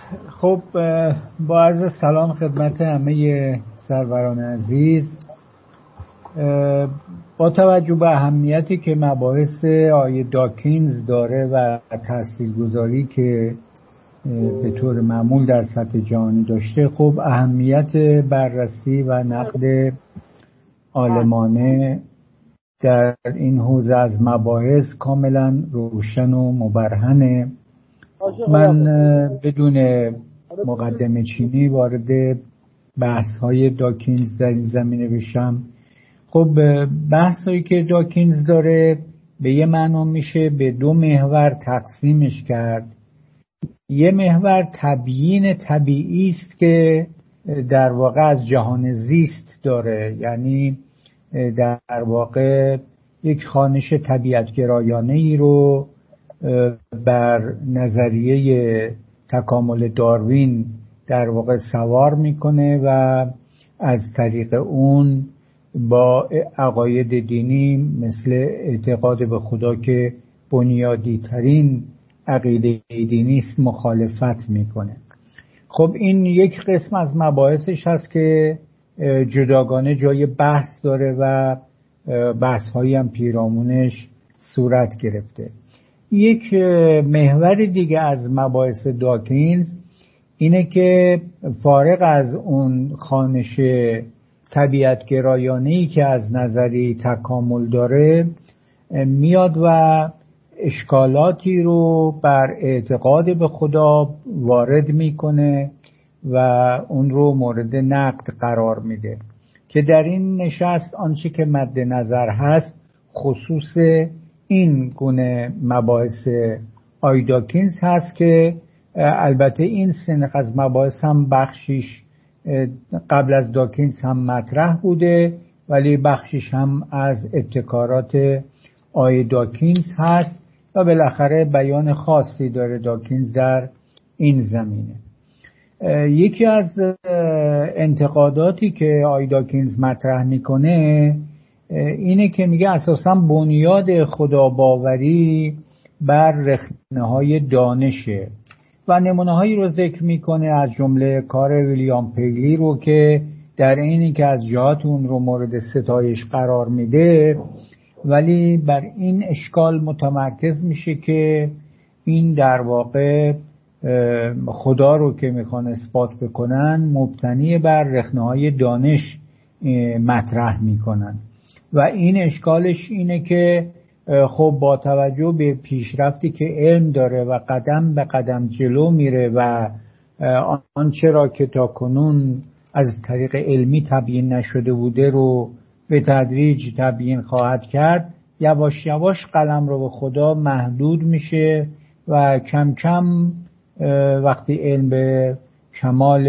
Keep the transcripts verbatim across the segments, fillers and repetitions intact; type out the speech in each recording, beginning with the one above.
خب با عرض سلام خدمت همه سروران عزیز، با توجه به اهمیتی که مباحث آیه داکینز داره و تاثیرگذاری که به طور معمول در سطح جهانی داشته، خب اهمیت بررسی و نقد عالمانه در این حوزه از مباحث کاملا روشن و مبرهنه. من بدون مقدمه چینی وارد بحث های داکینز در این زمینه بشم. خب بحث هایی که داکینز داره به یه معنا میشه به دو محور تقسیمش کرد. یه محور تبیین طبیعی است که در واقع از جهان زیست داره، یعنی در واقع یک خوانش طبیعتگرایانه ای رو بر نظریه تکامل داروین در واقع سوار میکنه و از طریق اون با عقاید دینی مثل اعتقاد به خدا که بنیادی ترین عقیده دینی است مخالفت میکنه. خب این یک قسم از مباحثش هست که جداگانه جای بحث داره و بحث هایی هم پیرامونش صورت گرفته. یک محور دیگه از مباحث داکینز اینه که فارغ از اون خوانش طبیعتگرایانه‌ای که از نظری تکامل داره، میاد و اشکالاتی رو بر اعتقاد به خدا وارد میکنه و اون رو مورد نقد قرار میده که در این نشست آنچه که مد نظر هست خصوص این گونه مباحث آی داکینز هست که البته این سنخ از مباحث هم بخشیش قبل از داکینز هم مطرح بوده، ولی بخشیش هم از ابتکارات آی داکینز هست و بالاخره بیان خاصی داره داکینز در این زمینه. یکی از انتقاداتی که آی داکینز مطرح میکنه اینه که میگه اساساً بنیاد خداباوری بر رخنه‌های دانشه و نمونه‌هایی رو ذکر میکنه، از جمله کار ویلیام پیلی رو که در اینی که از جهات اون رو مورد ستایش قرار میده، ولی بر این اشکال متمرکز میشه که این در واقع خدا رو که میخوان اثبات بکنن مبتنی بر رخنه‌های دانش مطرح میکنن و این اشکالش اینه که خب با توجه به پیشرفتی که علم داره و قدم به قدم جلو میره و آنچه را که تا کنون از طریق علمی تبیین نشده بوده رو به تدریج تبیین خواهد کرد، یواش یواش قلم رو به خدا محدود میشه و کم کم وقتی علم به کمال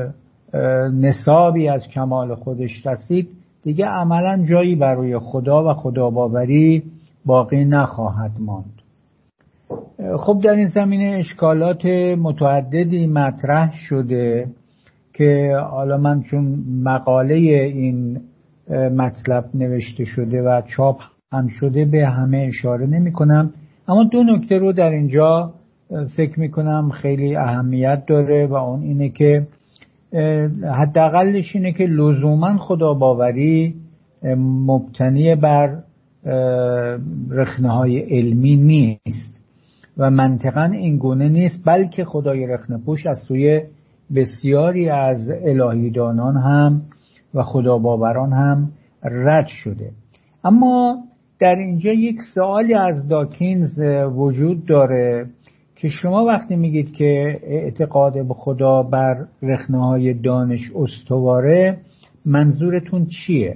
نصابی از کمال خودش رسید دیگه عملا جایی برای خدا و خداباوری باقی نخواهد ماند. خب در این زمینه اشکالات متعددی مطرح شده که حالا من چون مقاله این مطلب نوشته شده و چاپ هم شده به همه اشاره نمی کنم، اما دو نکته رو در اینجا فکر می کنم خیلی اهمیت داره و اون اینه که حداقلش اینه که لزوما خداباوری مبتنی بر رخنه‌های علمی نیست و منطقاً این گونه نیست، بلکه خدای رخنه پوش از سوی بسیاری از الهیدانان هم و خداباوران هم رد شده. اما در اینجا یک سوالی از داکینز وجود داره که شما وقتی میگید که اعتقاد به خدا بر رخنه‌های دانش استواره، منظورتون چیه؟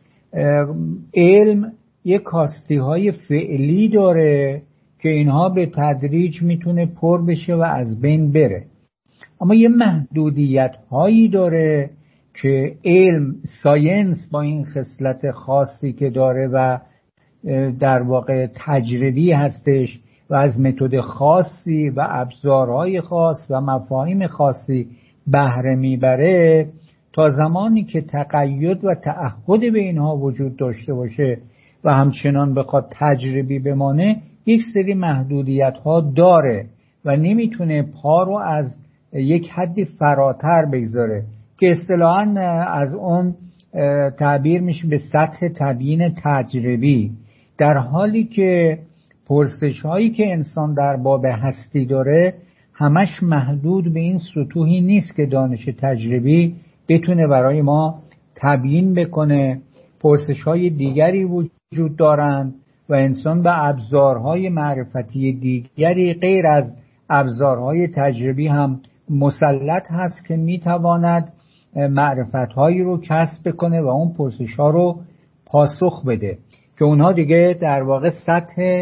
علم یک کاستی‌های فعلی داره که اینها به تدریج میتونه پر بشه و از بین بره، اما یه محدودیت هایی داره که علم ساینس با این خصلت خاصی که داره و در واقع تجربی هستش و از متد خاصی و ابزارهای خاص و مفاهیم خاصی بهره میبره، تا زمانی که تقید و تعهد به اینها وجود داشته باشه و همچنان بخواد تجربی بمانه یک سری محدودیت ها داره و نمیتونه پا رو از یک حدی فراتر بگذاره که اصطلاحاً از اون تعبیر میشه به سطح تبیین تجربی، در حالی که پرسش هایی که انسان در باب هستی داره همش محدود به این سطوحی نیست که دانش تجربی بتونه برای ما تبیین بکنه. پرسش های دیگری وجود دارند و انسان به ابزارهای معرفتی دیگری غیر از ابزارهای تجربی هم مسلط هست که میتواند معرفتهایی رو کسب بکنه و اون پرسش ها رو پاسخ بده که اونها دیگه در واقع سطح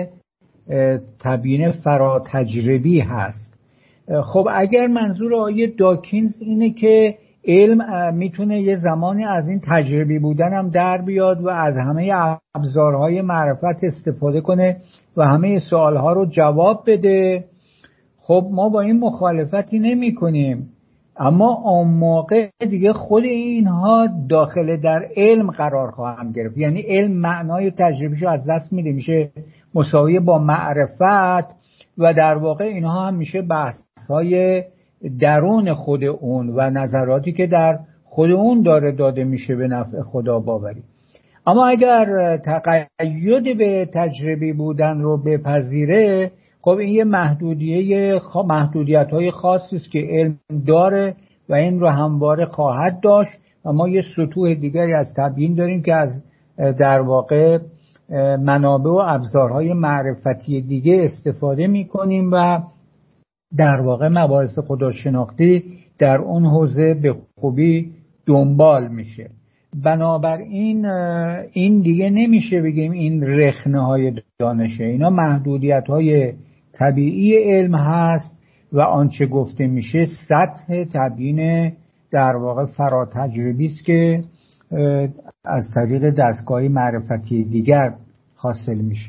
تبیین فراتجربی هست. خب اگر منظور آیه داکینز اینه که علم میتونه یه زمانی از این تجربی بودن هم در بیاد و از همه ابزارهای معرفت استفاده کنه و همه سوالها رو جواب بده، خب ما با این مخالفتی نمی کنیم، اما اون موقع دیگه خود اینها داخل در علم قرار خواهم گرفت، یعنی علم معنای تجربیشو از دست میده، میشه مساوی با معرفت و در واقع اینها هم میشه بحث‌های درون خود اون و نظراتی که در خود اون داره داده میشه به نفع خدا باوری. اما اگر تقید به تجربی بودن رو بپذیره، خب این یه محدودیه محدودیت های خاصی است که علم داره و این رو همواره خواهد داشت و ما یه سطوح دیگری از تبیین داریم که از در واقع منابع و ابزارهای معرفتی دیگه استفاده میکنیم و در واقع مباحث خداشناختی در اون حوزه به خوبی دنبال میشه. بنابراین این دیگه نمیشه بگیم این رخنه های دانشه، اینا محدودیت های طبیعی علم هست و آنچه گفته میشه سطح تبیین در واقع فراتجربی است که از طریق دستگاه معرفتی دیگر حاصل میشه.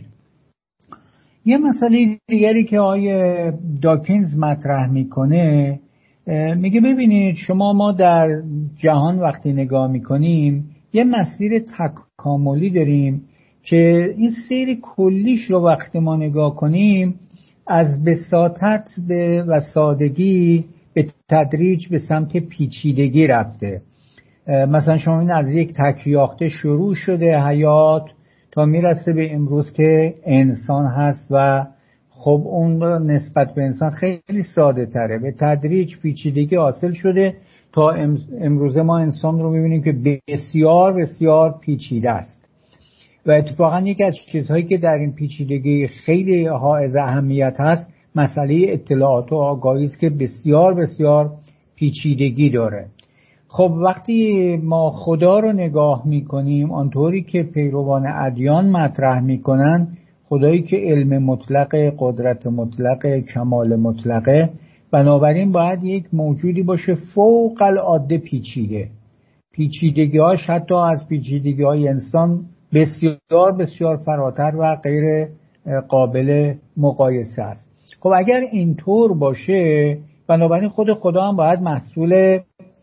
یه مسئله دیگری که آقای داکینز مطرح میکنه، میگه ببینید شما ما در جهان وقتی نگاه میکنیم یه مسیر تکاملی داریم که این سیر کلیش رو وقتی ما نگاه کنیم از بساطت به و سادگی به تدریج به سمت پیچیدگی رفته. مثلا شما این از یک تکیاخته شروع شده حیات تا میرسه به امروز که انسان هست و خب اون نسبت به انسان خیلی ساده تره، به تدریج پیچیدگی حاصل شده تا امروز ما انسان رو میبینیم که بسیار بسیار پیچیده است. و اتفاقا یکی از چیزهایی که در این پیچیدگی خیلی حائز اهمیت هست مسئله اطلاعات و آگاهی است که بسیار بسیار پیچیدگی داره. خب وقتی ما خدا رو نگاه میکنیم آنطوری که پیروان ادیان مطرح میکنن، خدایی که علم مطلق، قدرت مطلق، کمال مطلقه، بنابراین باید یک موجودی باشه فوق العاده پیچیده. پیچیدگی هاش حتی از پیچیدگی های انسان بسیار بسیار فراتر و غیر قابل مقایسه است. خب اگر اینطور باشه بنابراین خود خدا هم باید محصول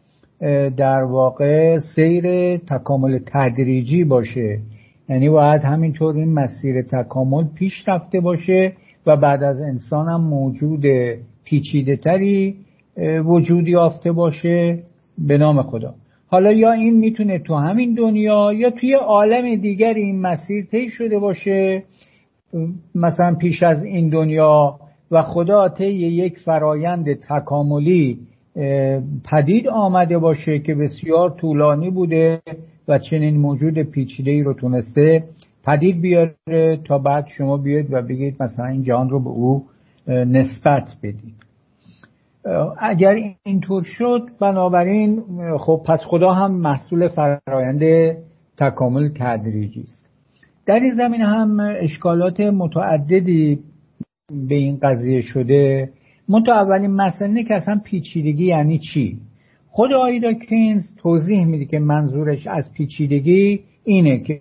در واقع سیر تکامل تدریجی باشه، یعنی باید همینطور این مسیر تکامل پیش رفته باشه و بعد از انسان هم موجود پیچیده تری وجود یافته باشه به نام خدا. حالا یا این میتونه تو همین دنیا یا توی عالم دیگر این مسیر طی شده باشه، مثلا پیش از این دنیا و خدا طی یک فرایند تکاملی پدید آمده باشه که بسیار طولانی بوده و چنین موجود پیچیده‌ای رو تونسته پدید بیاره تا بعد شما بیاید و بگید مثلا این جهان رو به او نسبت بدید. اگر اینطور شد بنابراین خب پس خدا هم محصول فرایند تکامل تدریجی است. در این زمینه هم اشکالات متعددی به این قضیه شده. منتها اولین مسئله اینه که اصلا پیچیدگی یعنی چی؟ خود آقای داکینز توضیح میده که منظورش از پیچیدگی اینه که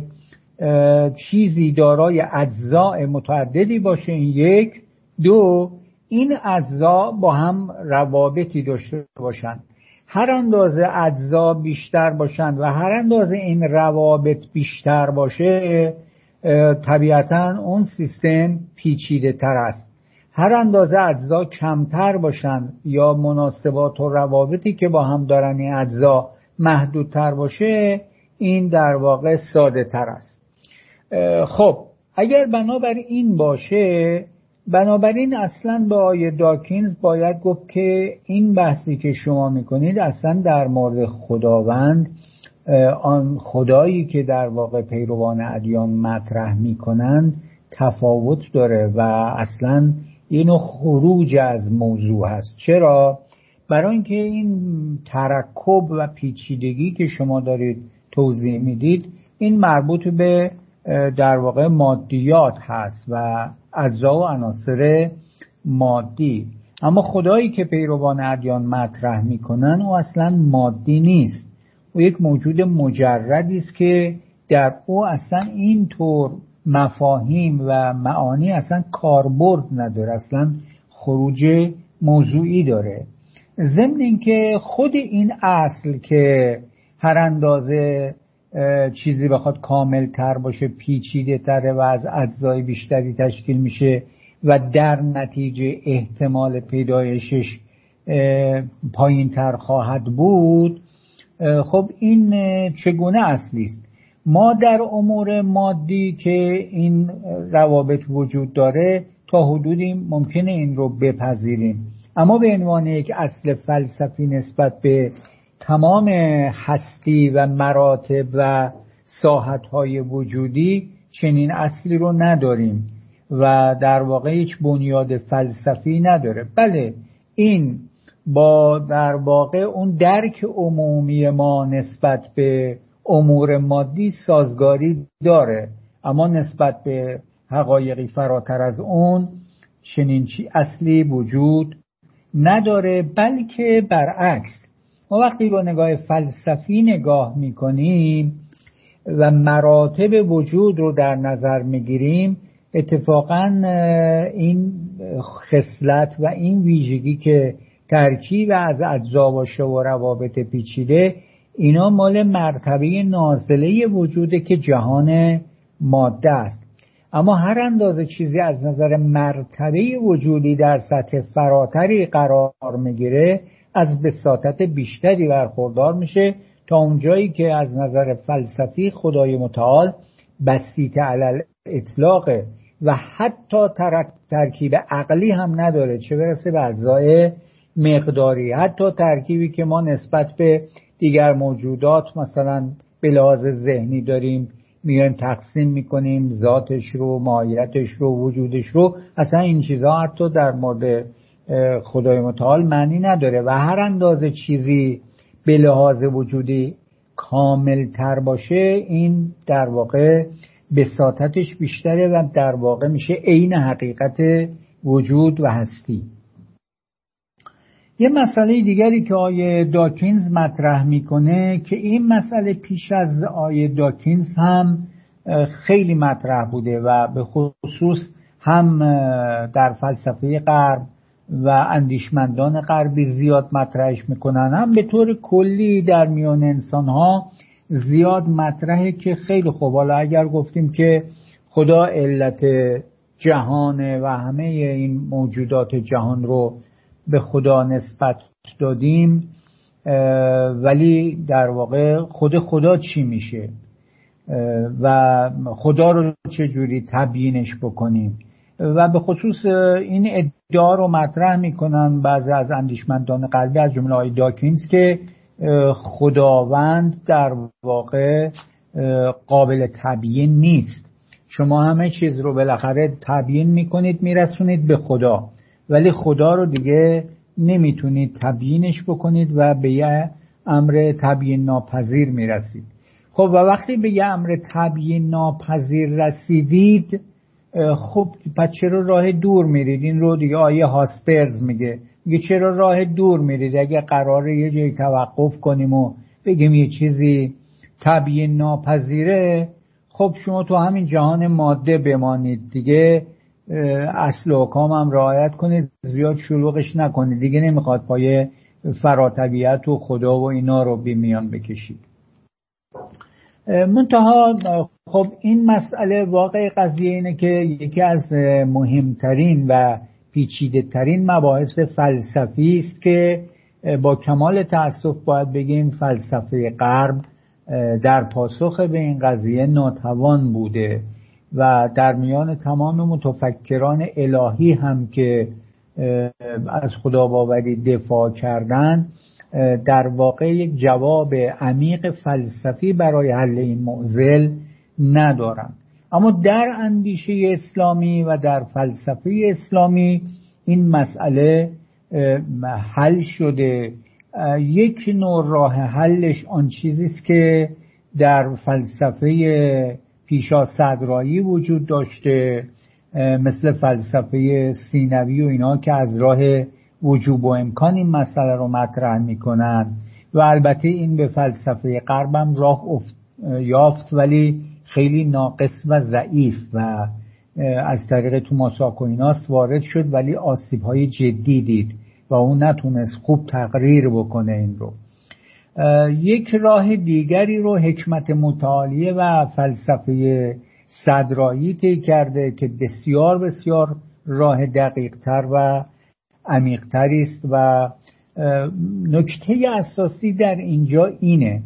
چیزی دارای اجزاء متعددی باشه، این یک. دو، این اجزا با هم روابطی داشته باشند. هر اندازه اجزا بیشتر باشند و هر اندازه این روابط بیشتر باشه طبیعتاً اون سیستم پیچیده تر است. هر اندازه اجزا کمتر باشن یا مناسبات و روابطی که با هم دارن این اجزا محدودتر باشه، این در واقع ساده تر است. خب اگر بنابر این باشه، بنابراین اصلا به آیه داکینز باید گفت که این بحثی که شما میکنید اصلا در مورد خداوند، آن خدایی که در واقع پیروان ادیان مطرح میکنند تفاوت داره و اصلا اینو خروج از موضوع هست. چرا؟ برای اینکه این ترکب و پیچیدگی که شما دارید توضیح میدید این مربوط به در واقع مادیات هست و اجزا و عناصر مادی، اما خدایی که پیروان ادیان مطرح میکنن او اصلا مادی نیست، او یک موجود مجردی است که در او اصلا اینطور مفاهیم و معانی اصلا کاربرد نداره، اصلا خروج موضوعی داره. ضمن اینکه خود این اصل که هر اندازه چیزی بخواد کامل تر باشه پیچیده تره و از اجزای بیشتری تشکیل میشه و در نتیجه احتمال پیدایشش پایین تر خواهد بود، خب این چگونه اصلی است؟ ما در امور مادی که این روابط وجود داره تا حدودی ممکنه این رو بپذیریم، اما به عنوان یک اصل فلسفی نسبت به تمام هستی و مراتب و ساحت‌های وجودی چنین اصلی رو نداریم و در واقع هیچ بنیاد فلسفی نداره. بله این با در واقع اون درک عمومی ما نسبت به امور مادی سازگاری داره، اما نسبت به حقایقی فراتر از اون چنین چی اصلی وجود نداره، بلکه برعکس. ما وقتی با نگاه فلسفی نگاه میکنیم و مراتب وجود رو در نظر میگیریم، اتفاقا این خصلت و این ویژگی که ترکیب از اجزا باشه و روابط پیچیده، اینا مال مرتبه نازله وجوده که جهان ماده است. اما هر اندازه چیزی از نظر مرتبه وجودی در سطح فراتری قرار میگیره، از بساطت بیشتری برخوردار میشه تا اونجایی که از نظر فلسفی خدای متعال بسیط علل اطلاقه و حتی ترکیب عقلی هم نداره، چه برسه به اجزای مقداری. حتی ترکیبی که ما نسبت به دیگر موجودات مثلا به لحاظ ذهنی داریم، میایم تقسیم میکنیم ذاتش رو، ماهیتش رو، وجودش رو، اصلا این چیزها حتی در مورد خدای متعال معنی نداره و هر اندازه چیزی به لحاظ وجودی کامل تر باشه، این در واقع بساطتش بیشتره و در واقع میشه عین حقیقت وجود و هستی. یه مسئله دیگری که آیه داکینز مطرح میکنه که این مسئله پیش از آیه داکینز هم خیلی مطرح بوده و به خصوص هم در فلسفه غرب و اندیشمندان غربی زیاد مطرحش میکنن، هم به طور کلی در میان انسانها زیاد مطرحه که خیلی خوب، حالا اگر گفتیم که خدا علت جهانه و همه این موجودات جهان رو به خدا نسبت دادیم، ولی در واقع خود خدا چی میشه و خدا رو چه جوری تبیینش بکنیم؟ و به خصوص این ادعا رو مطرح میکنن بعضی از اندیشمندان غربی از جمله آقای داکینز که خداوند در واقع قابل تبیین نیست. شما همه چیز رو بالاخره تبیین میکنید میرسونید به خدا، ولی خدا رو دیگه نمیتونید تبیینش بکنید و به یه امر تبیین ناپذیر میرسید. خب و وقتی به یه امر تبیین ناپذیر رسیدید، خب پس چرا راه دور میرید؟ این رو دیگه آیه هاسپرز میگه میگه چرا راه دور میرید؟ اگه قراره یه جایی توقف کنیم و بگیم یه چیزی تبیین ناپذیره، خب شما تو همین جهان ماده بمانید دیگه، اصل و احکام هم رعایت کنید، زیاد شلوغش نکنید دیگه، نمیخواد پای فراتبیعت و خدا و اینا رو بی میان بکشید. منتها خب این مسئله واقع قضیه اینه که یکی از مهمترین و پیچیده ترین مباحث فلسفی است که با کمال تأسف باید بگیم فلسفه غرب در پاسخ به این قضیه ناتوان بوده و در میان تمام متفکران الهی هم که از خداباوری دفاع کردند در واقع یک جواب عمیق فلسفی برای حل این معضل ندارند. اما در اندیشه اسلامی و در فلسفه اسلامی این مسئله حل شده. یک نوع راه حلش آن چیزی است که در فلسفه پیشا صدرایی وجود داشته، مثل فلسفه سینوی و اینا که از راه وجوب و امکان این مسئله رو مطرح میکنن و البته این به فلسفه غرب هم راه یافت ولی خیلی ناقص و ضعیف و از طریق توماس آکویناس وارد شد ولی آسیب‌های جدی دید و اون نتونست خوب تقریر بکنه این رو. یک راه دیگری رو حکمت متعالیه و فلسفه صدرایی طی کرده که بسیار بسیار راه دقیق‌تر و عمیق‌تری است و نکته اساسی در اینجا اینه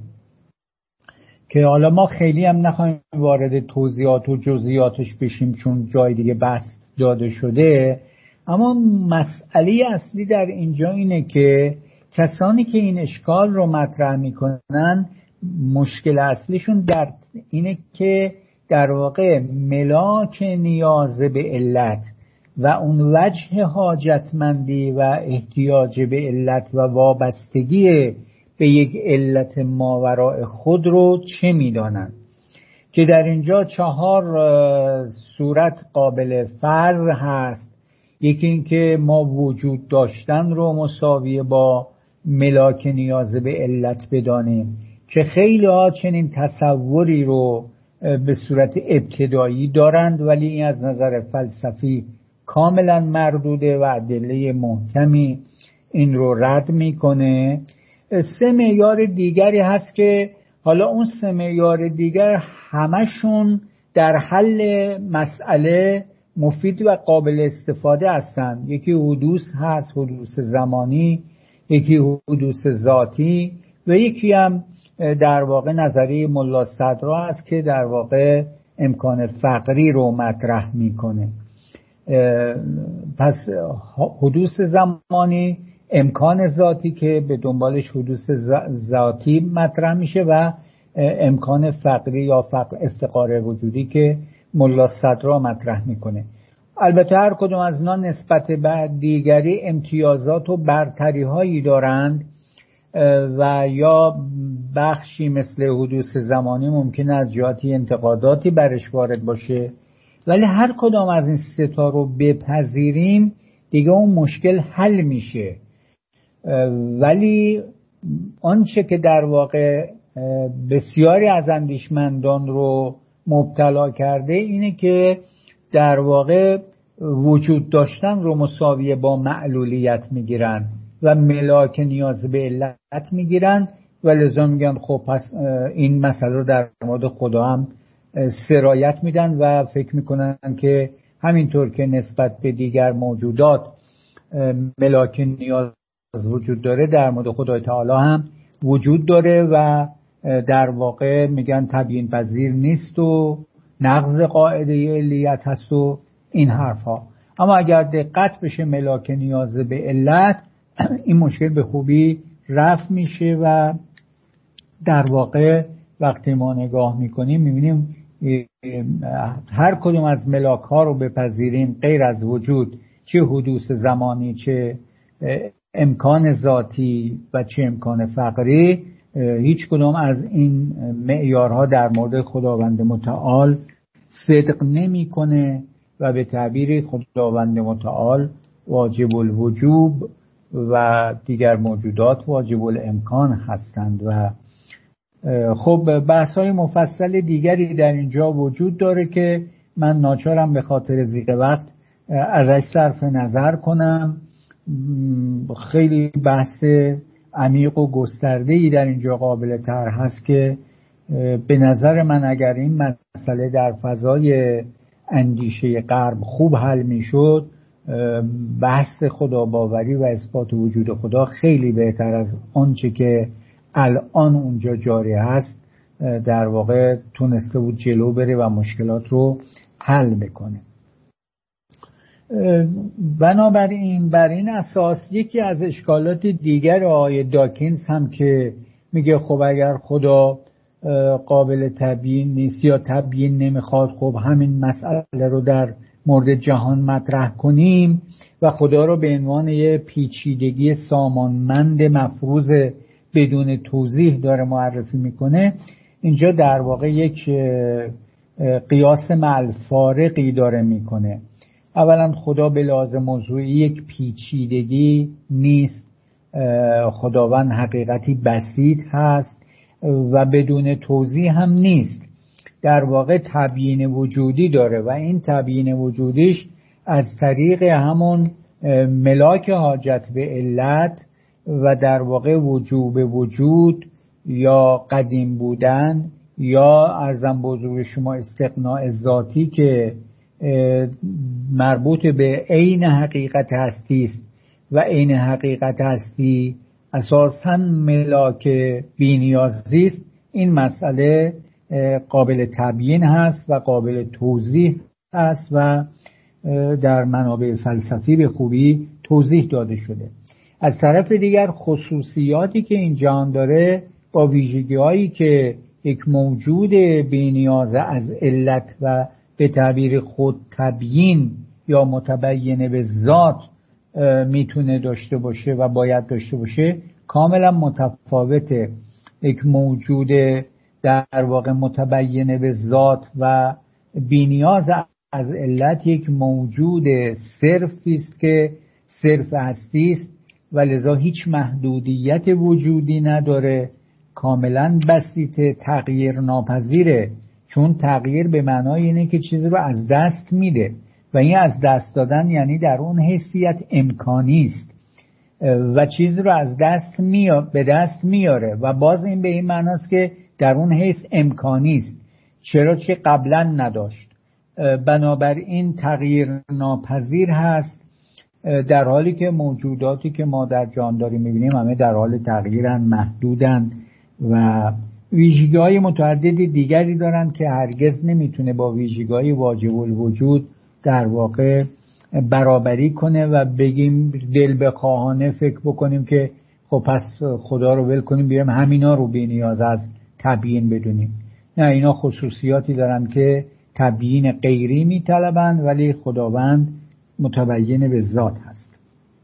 که حالا ما خیلی هم نخواهیم وارد توضیحات و جزئیاتش بشیم چون جای دیگه بحث داده شده، اما مسئله اصلی در اینجا اینه که کسانی که این اشکال رو مطرح میکنن مشکل اصلیشون در اینه که در واقع ملاک نیاز به علت و اون وجه حاجتمندی و احتیاج به علت و وابستگی به یک علت ماوراء خود رو چه میدانند که در اینجا چهار صورت قابل فرض هست. یکی این که ما وجود داشتن رو مساوی با ملاک نیاز به علت بدانیم که خیلی ها چنین تصوری رو به صورت ابتدایی دارند ولی این از نظر فلسفی کاملا مردوده و ادله محکمی این رو رد میکنه. سه معیار دیگری هست که حالا اون سه معیار دیگر همشون در حل مسئله مفید و قابل استفاده هستند. یکی حدوث هست، حدوث زمانی، یکی حدوث ذاتی و یکی هم در واقع نظریه ملا صدرا هست که در واقع امکان فقری رو مطرح میکنه. پس حدوث زمانی، امکان ذاتی که به دنبالش حدوث ذاتی مطرح میشه و امکان فقری یا فقر افتقار وجودی که ملا صدرا مطرح میکنه. البته هر کدوم از اینا نسبت به دیگری امتیازات و برتری هایی دارند و یا بخشی مثل حدوث زمانی ممکن از جهاتی انتقاداتی برش وارد باشه، ولی هر کدام از این سه تا رو بپذیریم دیگه اون مشکل حل میشه. ولی آنچه که در واقع بسیاری از اندیشمندان رو مبتلا کرده اینه که در واقع وجود داشتن رو مساویه با معلولیت میگیرن و ملاک نیاز به علت میگیرن و لذا میگن خب پس این مسئله رو در مورد خدا هم سرایت میدن و فکر میکنن که همینطور که نسبت به دیگر موجودات ملاک نیاز وجود داره در مورد خدای تعالی هم وجود داره و در واقع میگن تبیین پذیر نیست و نقض قاعده علیت هست و این حرف ها. اما اگر دقت بشه ملاک نیاز به علت این مشکل به خوبی رفع میشه و در واقع وقتی ما نگاه میکنیم میبینیم هر کدوم از ملاک ها رو بپذیریم غیر از وجود، چه حدوث زمانی چه امکان ذاتی و چه امکان فقری، هیچ کدوم از این معیارها در مورد خداوند متعال صدق نمیکنه و به تعبیر خداوند متعال واجب الوجوب و دیگر موجودات واجب الامکان هستند. و خب بحث‌های مفصل دیگری در اینجا وجود داره که من ناچارم به خاطر ضیق وقت ازش صرف نظر کنم. خیلی بحث عمیق و گسترده‌ای در اینجا قابل طرح هست که به نظر من اگر این مسئله در فضای اندیشه غرب خوب حل میشد بحث خدا باوری و اثبات وجود خدا خیلی بهتر از آنچه که الان اونجا جاری هست در واقع تونسته بود جلو بره و مشکلات رو حل بکنه. بنابراین بر این اساس یکی از اشکالات دیگر آقای داکینز هم که میگه خب اگر خدا قابل تبیین نیست یا تبیین نمیخواد، خب همین مسئله رو در مورد جهان مطرح کنیم و خدا رو به عنوان یه پیچیدگی سامانمند مفروض بدون توضیح داره معرفی میکنه. اینجا در واقع یک قیاس مع الفارقی داره میکنه. اولا خدا به لحاظ موضوعی یک پیچیدگی نیست، خداوند حقیقتی بسیط هست و بدون توضیح هم نیست، در واقع تبیین وجودی داره و این تبیین وجودیش از طریق همون ملاک حاجت به علت و در واقع وجوب وجود یا قدیم بودن یا عرضم بزرگ شما استقناع ذاتی که مربوط به عین حقیقت هستی است و عین حقیقت هستی اساساً ملاک بی‌نیازی است. این مسئله قابل تبیین هست و قابل توضیح است و در منابع فلسفی به خوبی توضیح داده شده. از طرف دیگر خصوصیاتی که این جهان داره با ویژگی‌هایی که یک موجود بی‌نیاز از علت و به تعبیر خود تبیین یا متبین به ذات میتونه داشته باشه و باید داشته باشه کاملا متفاوته. یک موجود در واقع متبین به ذات و بی‌نیاز از علت یک موجود صرفی است که صرف هستی است و لذا هیچ محدودیت وجودی نداره، کاملا بسیط، تغییر ناپذیره، چون تغییر به معنای اینه که چیزی رو از دست میده و این از دست دادن یعنی در اون حیثیت امکانی است و چیزی رو از دست میاره به دست میاره و باز این به این معناست که در اون حیث امکانی است، چرا که قبلا نداشت. بنابراین تغییر ناپذیر هست، در حالی که موجوداتی که ما در جهان داریم میبینیم همه در حال تغییرن، محدودن و ویژگی‌های متعدد دیگری دارن که هرگز نمیتونه با ویژگی‌های واجب الوجود در واقع برابری کنه و بگیم دل بخواهانه فکر بکنیم که خب پس خدا رو ول کنیم بیاریم همینا رو بی نیاز از تبیین بدونیم. نه، اینا خصوصیاتی دارن که تبیین غیری میطلبن ولی خداوند متبین به ذات هست.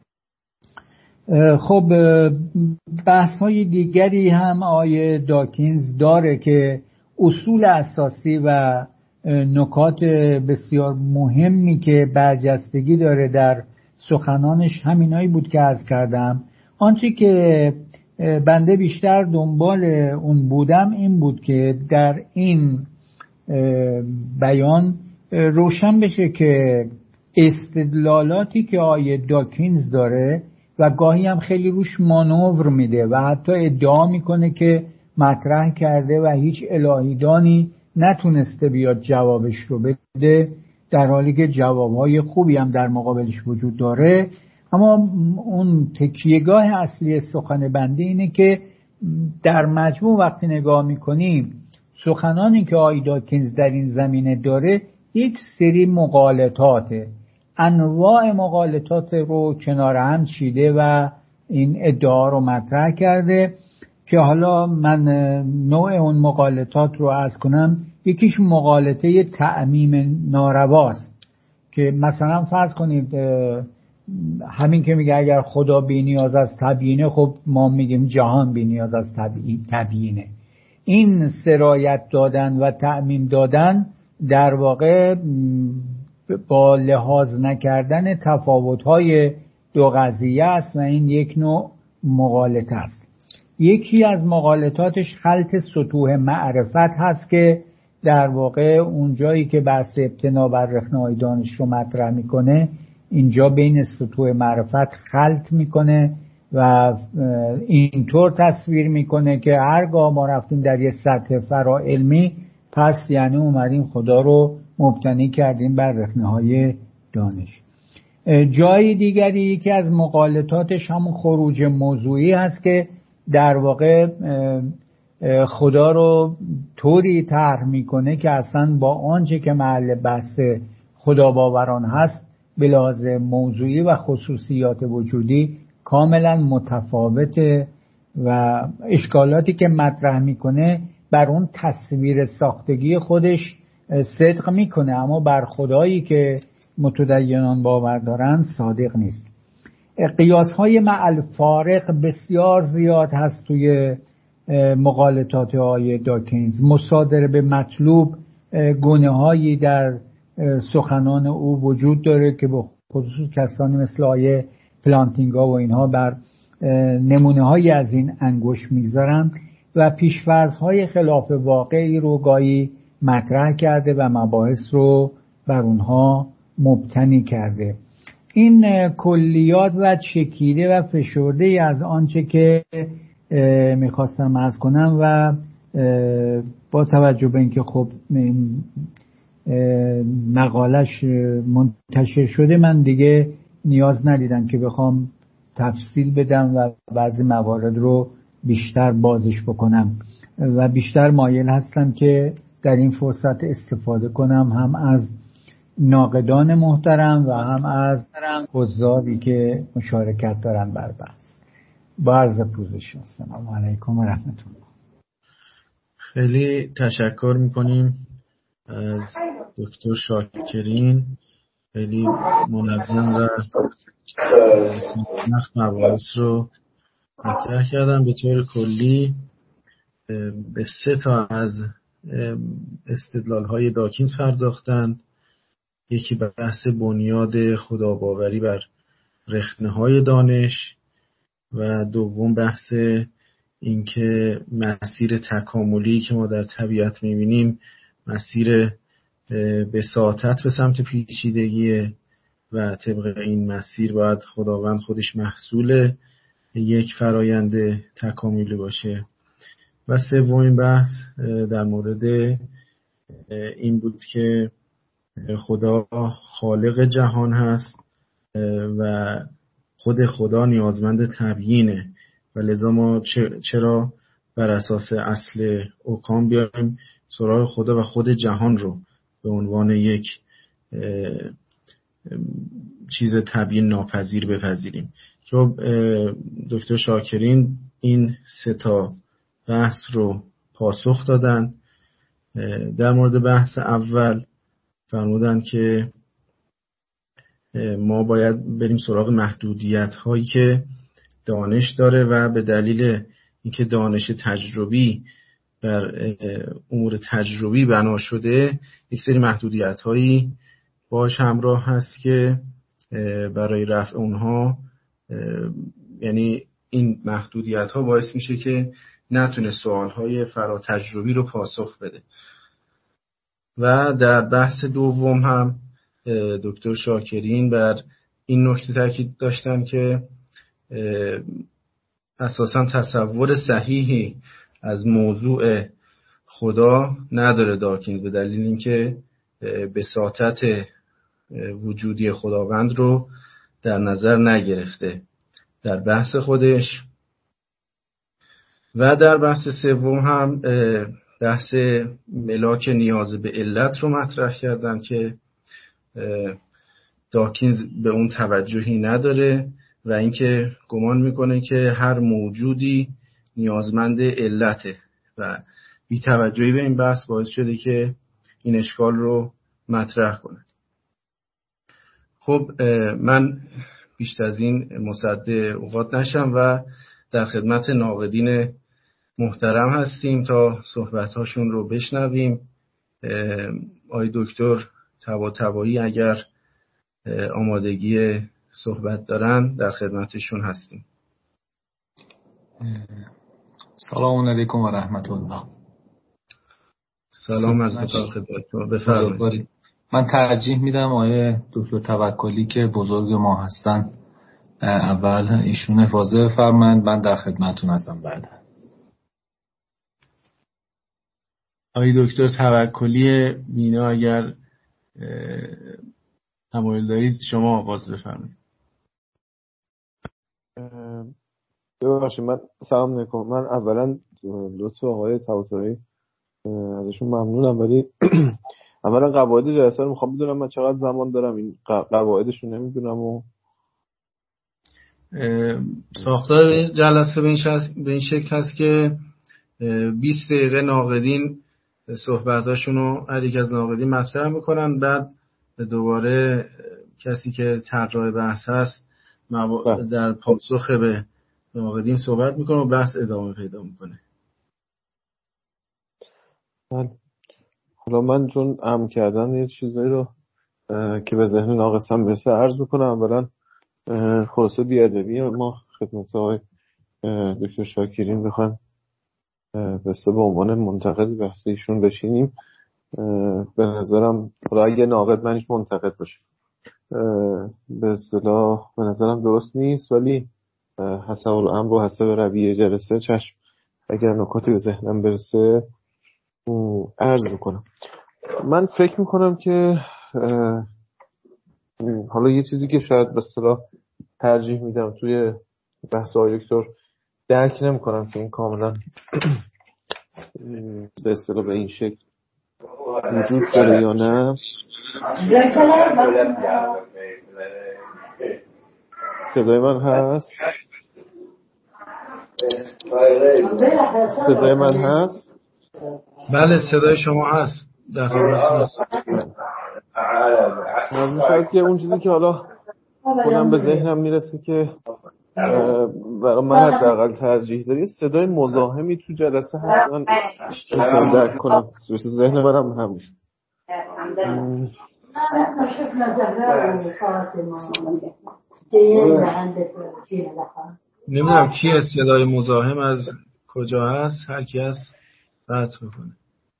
خب بحث های دیگری هم آیه داکینز داره که اصول اساسی و نکات بسیار مهمی که برجستگی داره در سخنانش همینایی بود که عرض کردم. آنچه که بنده بیشتر دنبال اون بودم این بود که در این بیان روشن بشه که استدلالاتی که آیه داکینز داره و گاهی هم خیلی روش مانور میده و حتی ادعا میکنه که مطرح کرده و هیچ الهیدانی نتونسته بیاد جوابش رو بده، در حالی که جوابهای خوبی هم در مقابلش وجود داره. اما اون تکیهگاه اصلی سخن بنده اینه که در مجموع وقتی نگاه میکنیم سخنانی که آیه داکینز در این زمینه داره یک سری مغالطاته، انواع مغالطات رو کنار هم چیده و این ادعا رو مطرح کرده که حالا من نوع اون مغالطات رو عرض کنم. یکیش مغالطه تعمیم نارواست که مثلا فرض کنید همین که میگه اگر خدا بی نیاز از تبیینه، خب ما میگیم جهان بی نیاز از تبیینه. این سرایت دادن و تعمیم دادن در واقع با لحاظ نکردن تفاوت‌های دو قضیه است و این یک نوع مغالطه است. یکی از مغالطاتش خلط سطوح معرفت هست که در واقع اونجایی که بحث ابتنا بر رخنه‌های دانش رو مطرح میکنه اینجا بین سطوح معرفت خلط میکنه و اینطور تصویر میکنه که هرگاه ما رفتیم در یه سطح فرا علمی پس یعنی اومدیم خدا رو مبتنی کردیم بر رخنه‌های دانش. جای دیگری یکی از مغالطاتش همون خروج موضوعی هست که در واقع خدا رو طوری طرح میکنه که اصلا با آنچه که محل بحث خدا باوران هست به لحاظ موضوعی و خصوصیات وجودی کاملا متفاوته و اشکالاتی که مطرح میکنه بر اون تصویر ساختگی خودش صدق میکنه، اما بر خدایی که متدینان باور دارن صادق نیست. قیاس های مع الفارق بسیار زیاد هست توی مغالطات آیه داکینز. مصادره به مطلوب گونه هایی در سخنان او وجود داره که به خصوص کسانی مثل آیه پلانتینگا و اینها بر نمونه هایی از این انگشت میگذارن و پیش‌فرض های خلاف واقعی رو گاهی مطرح کرده و مباحث رو بر اونها مبتنی کرده. این کلیات و چکیده و فشرده از آنچه که میخواستم عرض کنم و با توجه به اینکه خب مقالش منتشر شده من دیگه نیاز ندیدم که بخوام تفصیل بدم و بعضی موارد رو بیشتر بازش بکنم و بیشتر مایل هستم که در این فرصت استفاده کنم هم از ناقدان محترم و هم از حضاری که مشارکت دارن بر بحث. با عرض پوزش. السلام علیکم و رحمت الله. خیلی تشکر میکنیم از دکتر شاکرین، خیلی منظم و نخت مباحث رو مطرح کردن. به طور کلی به سه تا از استدلال های داکینز پرداختن. یکی بحث بنیاد خداباوری بر رخنه های دانش و دوم بحث اینکه مسیر تکاملی که ما در طبیعت میبینیم مسیر بساطت به سمت پیچیدگیه و طبق این مسیر باید خداوند خودش محصول یک فرایند تکاملی باشه. و سومین بحث در مورد این بود که خدا خالق جهان هست و خود خدا نیازمند تبیینه و لذا ما چرا بر اساس اصل اوکام بیایم سراغ خدا و خود جهان رو به عنوان یک چیز تبیین ناپذیر بپذیریم. که دکتر شاکرین این سه تا بحث رو پاسخ دادن. در مورد بحث اول فرمودن که ما باید بریم سراغ محدودیت هایی که دانش داره و به دلیل اینکه دانش تجربی بر امور تجربی بنا شده یک سری محدودیت هایی باش همراه هست که برای رفع اونها یعنی این محدودیت ها باعث میشه که نتونه سوال های فرا تجربی رو پاسخ بده. و در بحث دوم هم دکتر شاکرین بر این نکته تاکید داشتن که اساساً تصور صحیحی از موضوع خدا نداره داکینز به دلیل اینکه بساطت وجودی خداوند رو در نظر نگرفته در بحث خودش. و در بحث سوم هم بحث ملاک نیاز به علت رو مطرح کردن که داکینز به اون توجهی نداره و اینکه گمان میکنه که هر موجودی نیازمند علته و بی توجهی به این بحث باعث شده که این اشکال رو مطرح کنه. خب من بیشتر از این مصد اوقات نشم و در خدمت ناقدین محترم هستیم تا صحبت‌هاشون رو بشنویم. آقای دکتر طباطبایی اگر آمادگی صحبت دارن در خدمتشون هستیم. سلام علیکم و رحمت الله. سلام از خدمتتون. بفرمایید. من ترجیح میدم آقای دکتر توکلی که بزرگ ما هستن اول ایشون افاضه بفرمایند، من در خدمتتون هستم. بعد آقای دکتر توکلی بینا اگر تمایل دارید شما آغاز بفرمایید. ببخشید من سلام علیکم. من اولا لطف آقای طباطبایی ازشون ممنونم، ولی اولا قواعد جلسه رو میخوام بدونم من چقدر زمان دارم، این قواعدشون نمیدونم. و ساختار جلسه به این, به این شکل هست که بیست دقیقه ناقدین صحبتاشون رو هر یک از ناقدین مطرح میکنن، بعد دوباره کسی که طراح بحث هست در پاسخ به ناقدین صحبت میکنه و بحث ادامه پیدا میکنه. حالا من چون عم کردن یه چیزایی رو که به ذهن ناقصم برسه عرض میکنم. اولا خلاصه بیادبی ما خدمت آقای دکتر شاکرین بخوایم بسته به عنوان منتقد بحث ایشون بشینیم، به نظرم حالا اگه ناقد منش منتقد باشه به اصطلاح به نظرم درست نیست، ولی حسب الامر و حسب رویه جلسه چشم اگر نکاتی به ذهنم برسه عرض میکنم. من فکر میکنم که حالا یه چیزی که شاید به اصطلاح ترجیح میدم توی بحث آقای دکتر درک نمیکنم که این کاملا به اصطلاح به این شکل وجود داره یا نه. صدای من هست؟ صدای من هست؟ بله صدای شما هست. در خدمتتون هست. شاید که اون چیزی که حالا خودم به ذهنم میرسه که برای من حداقل ترجیح داره صدای مزاحمی تو جلسه هست. من میتونم درک کنم ذهن برم همین. نمیدونم کی صدای مزاحم از کجا هست، هر کی هست قطع میکنه.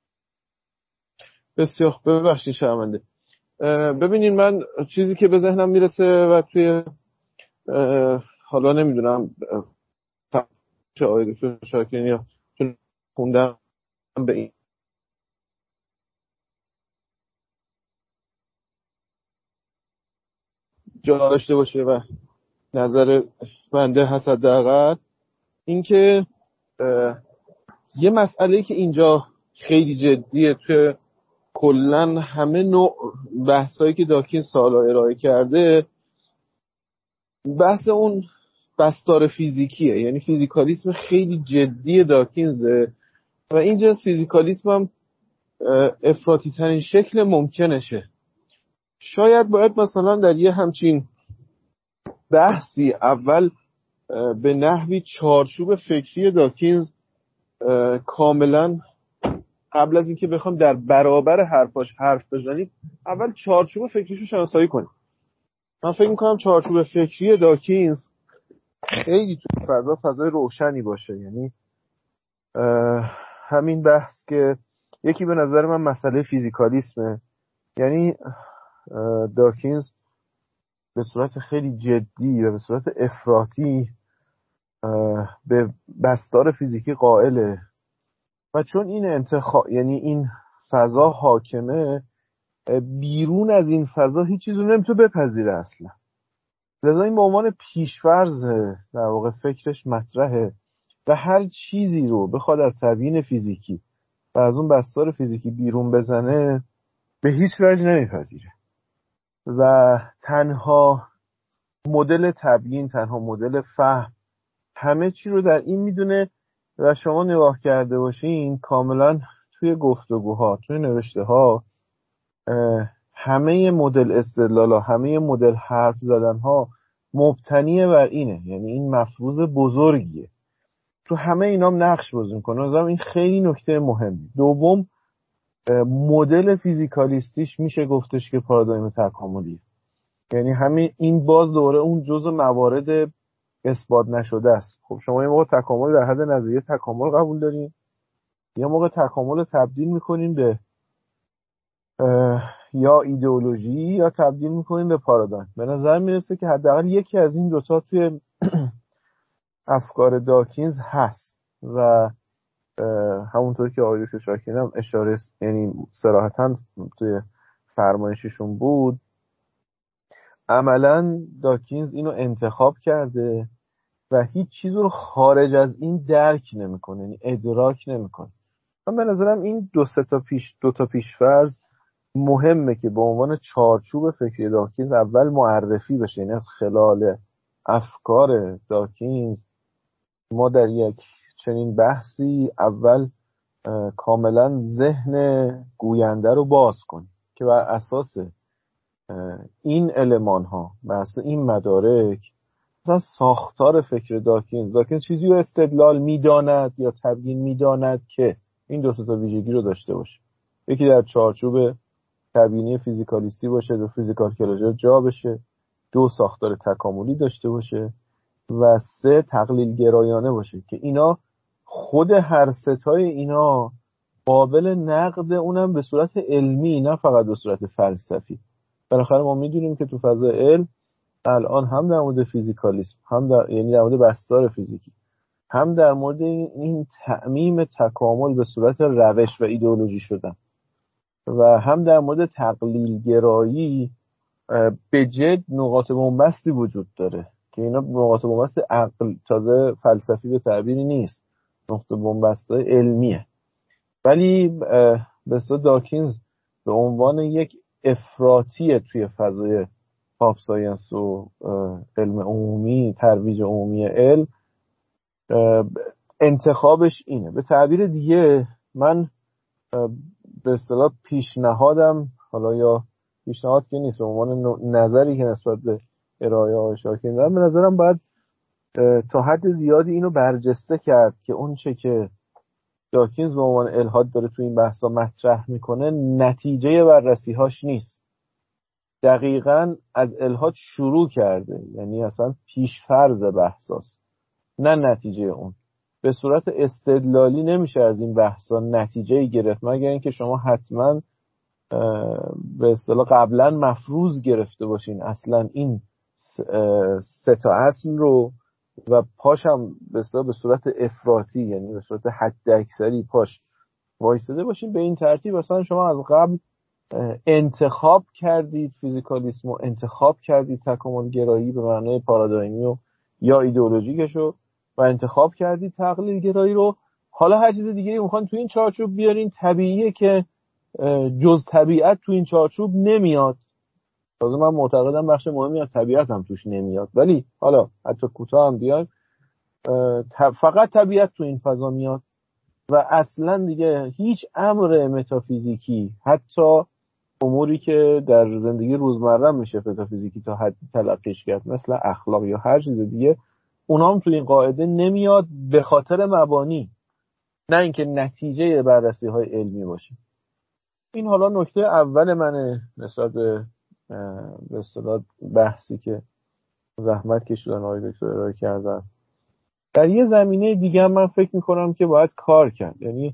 بسیار ببخشید شرمنده. ببینین من چیزی که به ذهنم میرسه و توی حالا نمیدونم چه آقای دکتر شاکرین یا چون خوندم به این جا داشته باشه و نظر بنده هست حداقل این که یه مسئله که اینجا خیلی جدیه توی کلن همه نوع بحثایی که داکین سالا ارائه کرده، بحث اون بستار فیزیکیه، یعنی فیزیکالیسم خیلی جدی داکینزه و این جنس فیزیکالیسم هم افراطی ترین شکل ممکنشه. شاید باید مثلا در یه همچین بحثی اول به نحوی چارچوب فکری داکینز کاملا قبل از اینکه بخوام در برابر حرفاش حرف بزنیم اول چارچوب فکریشو شناسایی کنیم. من فکر میکنم چارچوب فکری داکینز خیلی تو فضا فضای روشنی باشه، یعنی همین بحث که یکی به نظر من مسئله فیزیکالیسمه، یعنی داکینز به صورت خیلی جدی و به صورت افراطی به بستار فیزیکی قائله و چون این انتخاب یعنی این فضا حاکمه، بیرون از این فضا هیچ چیزی نمیتونه بپذیره اصلا. لذا این به عنوان پیش‌فرض در واقع فکرش مطرحه و هر چیزی رو بخواد از تبیین فیزیکی و از اون بستار فیزیکی بیرون بزنه به هیچ وجه نمیپذیره و تنها مدل تبیین، تنها مدل فهم همه چی رو در این میدونه و شما نگاه کرده باشین کاملا توی گفتگوها، توی نوشته ها، همه مدل استدلال ها، همه مدل حرف زدن ها مبتنی بر اینه، یعنی این مفروض بزرگیه تو همه اینام نقش بازی میکنه. نظرم این خیلی نکته مهمی. دوم، مدل فیزیکالیستیش میشه گفتش که پارادایم تکاملیه، یعنی همین این باز دوره اون جزء موارد اثبات نشده است. خب شما یه موقع تکامل در حد نظریه تکامل قبول دارین، یه موقع تکامل تبدیل میکنین به یا ایدئولوژی یا تبدیل میکنین به پارادایم. به نظر میرسه که حداقل یکی از این دوتا توی افکار داکینز هست و همونطور که آقای دکتر شاکرین هم اشاره یعنی صراحتاً توی فرمایششون بود، عملا داکینز اینو انتخاب کرده و هیچ چیز رو خارج از این درک نمیکنه، یعنی ادراک نمیکنه. من به نظرم این دو سه تا پیش دو تا پیش‌فرض مهمه که به عنوان چارچوب فکری داکینز اول معرفی بشه. یعنی از خلال افکار داکینز ما در یک چنین بحثی اول کاملا ذهن گوینده رو باز کنیم که بر اساس این المان ها، بر اساس این مدارک، مثلا ساختار فکر داکینز داکینز چیزی رو استدلال میداند یا تبیین میداند که این دو سه تا ویژگی رو داشته باشه. یکی در چارچوب تبیینی فیزیکالیستی باشه، دو فیزیکال کلوزر جا بشه، دو ساختار تکاملی داشته باشه و سه تقلیل گرایانه باشه که اینا خود هر ستای اینا قابل نقد، اونم به صورت علمی نه فقط به صورت فلسفی. بالاخره ما میدونیم که تو فضای علم الان هم در مورد فیزیکالیسم، هم در یعنی در مورد بستار فیزیکی، هم در مورد این تعمیم تکامل به صورت روش و ایدئولوژی شدن و هم در مورد تقلیل گرایی به جد نقاط بنبستی وجود داره که اینا نقاط بنبست عقل تازه فلسفی به تعبیری نیست، نقطه بنبست‌های علمیه. ولی به اصطلاح داکینز به عنوان یک افراطی توی فضای پاپ ساینس و علم عمومی، ترویج عمومی علم، انتخابش اینه. به تعبیر دیگه من به اصطلاح پیشنهادم، حالا یا پیشنهاد که نیست، به عنوان نظری که نسبت به ارائه های شاکین دارم، به نظرم باید تا حد زیادی اینو برجسته کرد که اون چه که داکینز به عنوان الحاد داره تو این بحثا مطرح میکنه نتیجه بررسی‌هاش نیست، دقیقاً از الحاد شروع کرده، یعنی اصلا پیش‌فرض بحثاست نه نتیجه اون. به صورت استدلالی نمیشه از این بحثا نتیجه گرفت مگر اینکه شما حتما به اصطلاح قبلا مفروض گرفته باشین اصلا این سه تا اصل رو و پاشم به اصطلاح به صورت افراطی، یعنی به صورت حد اکثری پاش وایساده باشین. به این ترتیب اصلا شما از قبل انتخاب کردید فیزیکالیسم و انتخاب کردید تکامل گرایی به معنای پارادایمی و یا ایدئولوژیکشو و انتخاب کردید تقلیل گرایی رو. حالا هر چیز دیگه ای میخوان تو این چارچوب بیارین، طبیعیه که جز طبیعت تو این چارچوب نمیاد. تازه من معتقدم بخش مهمی از طبیعت هم توش نمیاد، ولی حالا حتی کوتاه هم بیاد فقط طبیعت تو این فضا میاد و اصلا دیگه هیچ امر متافیزیکی، حتی اموری که در زندگی روزمره میشه متافیزیکی تا حدی تلقیش کرد مثل اخلاق یا هر چیز دیگه، اونام تو این قاعده نمیاد به خاطر مبانی، نه اینکه نتیجه بررسی های علمی باشه. این حالا نکته اول منه نسبت به به اصطلاح بحثی که زحمت کشیدن آقای دکتر ارائه کردن. در یه زمینه دیگه من فکر میکنم که باید کار کرد، یعنی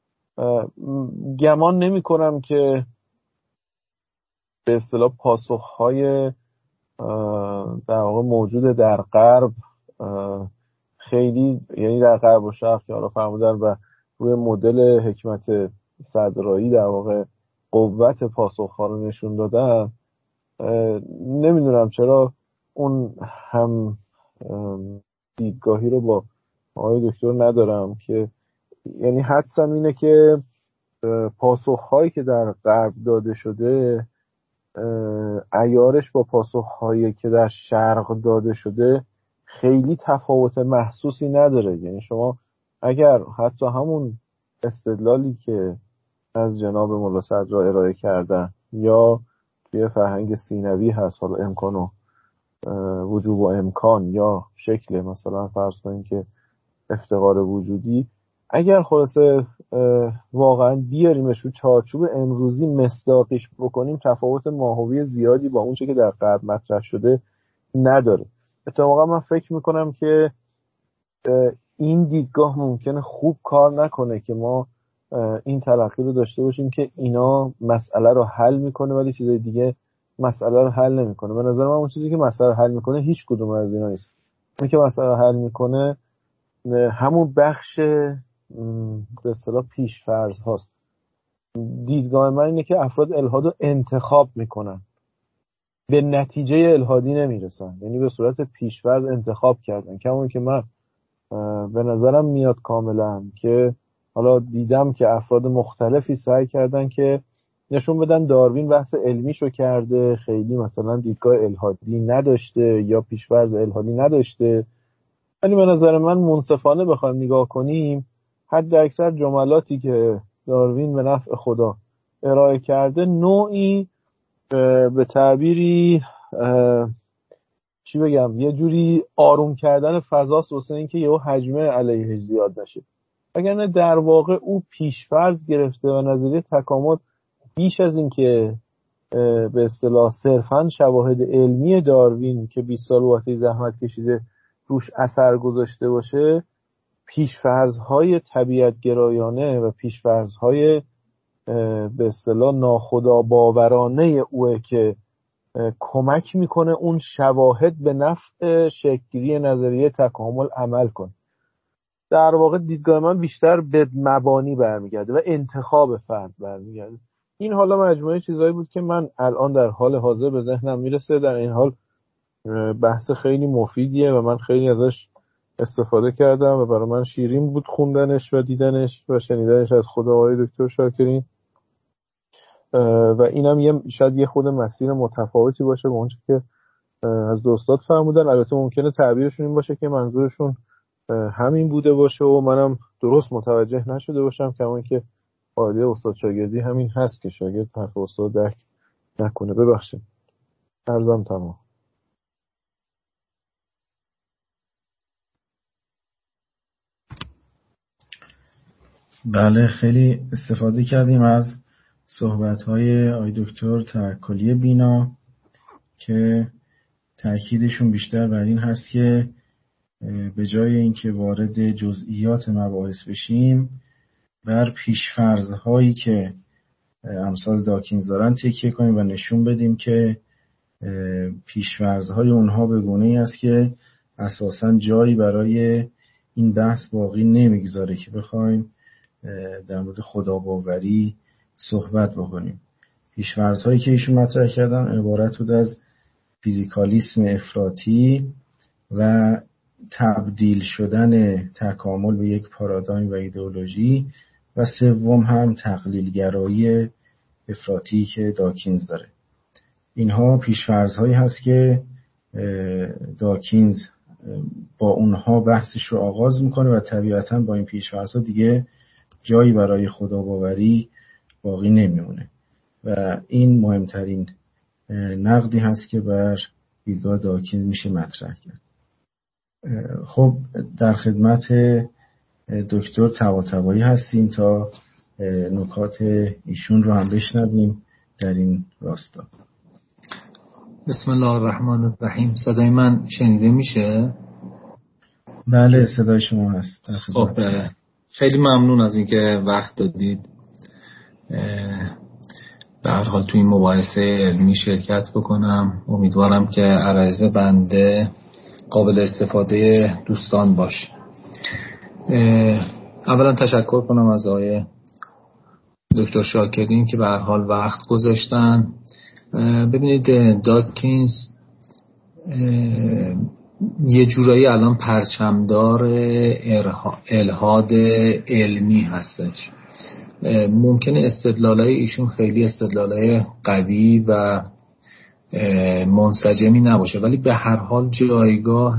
گمان نمی کنم که به اصطلاح پاسخهای در واقع موجود در غرب خیلی، یعنی در غرب و شرق که حالا فرمودن و روی مدل حکمت صدرایی در واقع قوت پاسخها رو نشون دادن، نمیدونم چرا اون هم دیدگاهی رو با آقای دکتر ندارم که یعنی حدسم اینه که پاسخهایی که در غرب داده شده عیارش با پاسخهایی که در شرق داده شده خیلی تفاوت محسوسی نداره. یعنی شما اگر حتی همون استدلالی که از جناب مولا صدرا ارائه کردن یا توی فرهنگ سینوی هست، حالا امکان و وجوب و امکان یا شکل مثلا فرض کنیم که افتقار وجودی، اگر خلاصه واقعا بیاریمش رو چارچوب امروزی مصداقیش بکنیم، تفاوت ماهوی زیادی با اون چه که در غرب مطرح شده نداره. اتفاقا من فکر میکنم که این دیدگاه ممکنه خوب کار نکنه که ما این تلقی رو داشته باشیم که اینا مسئله رو حل میکنه ولی چیزای دیگه مسئله رو حل نمیکنه. به نظر من اون چیزی که مسئله رو حل میکنه هیچ کدوم از اینا نیست. اون که مسئله رو حل میکنه همون بخش به اصطلاح پیش فرض هاست. دیدگاه من اینه که افراد الحاد رو انتخاب میکنن به نتیجه الحادی نمیرسن، یعنی به صورت پیش‌فرض انتخاب کردن. کمون که من به نظرم میاد کاملا که حالا دیدم که افراد مختلفی سعی کردن که نشون بدن داروین بحث علمیشو کرده، خیلی مثلا دیدگاه الحادی نداشته یا پیش‌فرض الحادی نداشته. یعنی به نظر من منصفانه بخوایم نگاه کنیم، حد اکثر جملاتی که داروین به نفع خدا ارائه کرده نوعی به تعبیری چی بگم یه جوری آروم کردن فضاست واسه اینکه یهو حجمه علیه زیاد نشه. وگرنه در واقع او پیش‌فرض گرفته و نظریه تکامل بیش از این که به اصطلاح صرفاً شواهد علمی داروین که بیست سال وقتی زحمت کشیده روش اثر گذاشته باشه، پیش‌فرض‌های طبیعت گرایانه و پیش‌فرض‌های به اصطلاح ناخدا باورانه اوه که کمک میکنه اون شواهد به نفع شکل‌گیری نظریه تکامل عمل کنه. در واقع دیدگاه من بیشتر به مبانی برمیگرده و انتخاب فرد برمیگرده. این حالا مجموعه چیزایی بود که من الان در حال حاضر به ذهنم میرسه. در این حال بحث خیلی مفیدیه و من خیلی ازش استفاده کردم و برای من شیرین بود خوندنش و دیدنش و شنیدنش از خود آقای دکتر شاکرین. و اینم یه شاید یه خود مسیر متفاوتی باشه با اونچه که از دوستات فرمودن. البته ممکنه تعبیرشون این باشه که منظورشون همین بوده باشه و منم درست متوجه نشده باشم، کما اینکه قاعده استاد شاگردی همین هست که شاگرد حرف استاد درک نکنه. ببخشید. عرضم تمام. بله، خیلی استفاده کردیم از صحبت‌های آقای دکتر توکلی بینا که تأکیدشون بیشتر بر این هست که به جای اینکه وارد جزئیات مباحث بشیم، بر پیش‌فرض‌هایی که امثال داکینز دارن تکیه کنیم و نشون بدیم که پیش‌فرض‌های اونها به گونه‌ای است که اساساً جایی برای این بحث باقی نمیگذاره که بخوایم در مورد خداباوری صحبت بکنیم. پیش‌فرض‌هایی که ایشون مطرح کردن عبارت بود از فیزیکالیسم افراطی و تبدیل شدن تکامل به یک پارادایم و ایدئولوژی، و سوم هم تقلیل‌گرایی افراطی که داکینز داره. اینها پیش‌فرض‌هایی هست که داکینز با اونها بحثش رو آغاز میکنه و طبیعتاً با این پیش‌فرض‌ها دیگه جایی برای خداباوری باقی نمیمونه و این مهمترین نقدی هست که بر دیدگاه داکینز میشه مطرح کرد. خب در خدمت دکتر طباطبایی هستیم تا نکات ایشون رو هم بشنویم در این راستا. بسم الله الرحمن الرحیم. صدای من شنیده میشه؟ بله صدای شما هست. خب خیلی ممنون از اینکه وقت دادید به هر حال تو این مباحثه علمی شرکت بکنم. امیدوارم که عرایض بنده قابل استفاده دوستان باشه. اولا تشکر کنم از آقای دکتر شاکرین که به هر حال وقت گذاشتن. ببینید داکینز یه جورایی الان پرچمدار الحاد علمی هستش. ممکنه استدلالای ایشون خیلی استدلالای قوی و منسجمی نباشه، ولی به هر حال جایگاه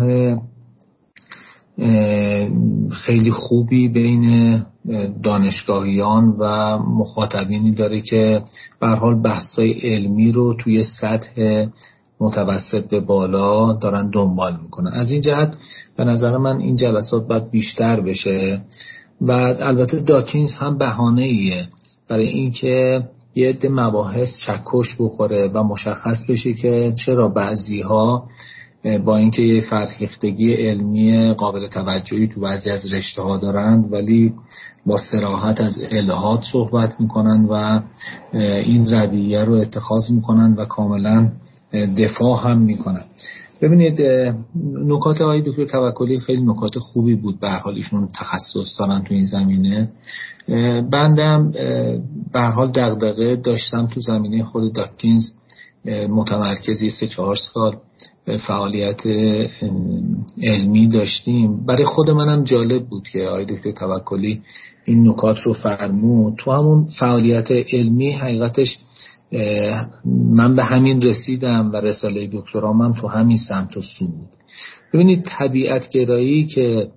خیلی خوبی بین دانشگاهیان و مخاطبینی داره که به هر حال بحث‌های علمی رو توی سطح متوسط به بالا دارن دنبال میکنن. از این جهت به نظر من این جلسات باید بیشتر بشه و البته داکینز هم بهانه‌ایه برای اینکه یه عده مباحث چکش بخوره و مشخص بشه که چرا بعضی‌ها با اینکه یه فرهیختگی علمی قابل توجهی تو بعضی از رشته‌ها دارن ولی با صراحت از الحاد صحبت میکنن و این رویه رو اتخاذ میکنن و کاملا دفاع هم میکنن. ببینید نکات آقای دکتر توکلی خیلی نکات خوبی بود، به هر حال ایشون تخصص دارن تو این زمینه. بندم به هر حال دغدغه داشتم تو زمینه خود داکینز متمرکزی سه چهار سال فعالیت علمی داشتیم. برای خود منم جالب بود که آقای دکتر توکلی این نکات رو فرمود. تو همون فعالیت علمی حقیقتش من به همین رسیدم و رساله دکترام هم تو همین سمت و سو بود. ببینید طبیعت گرایی که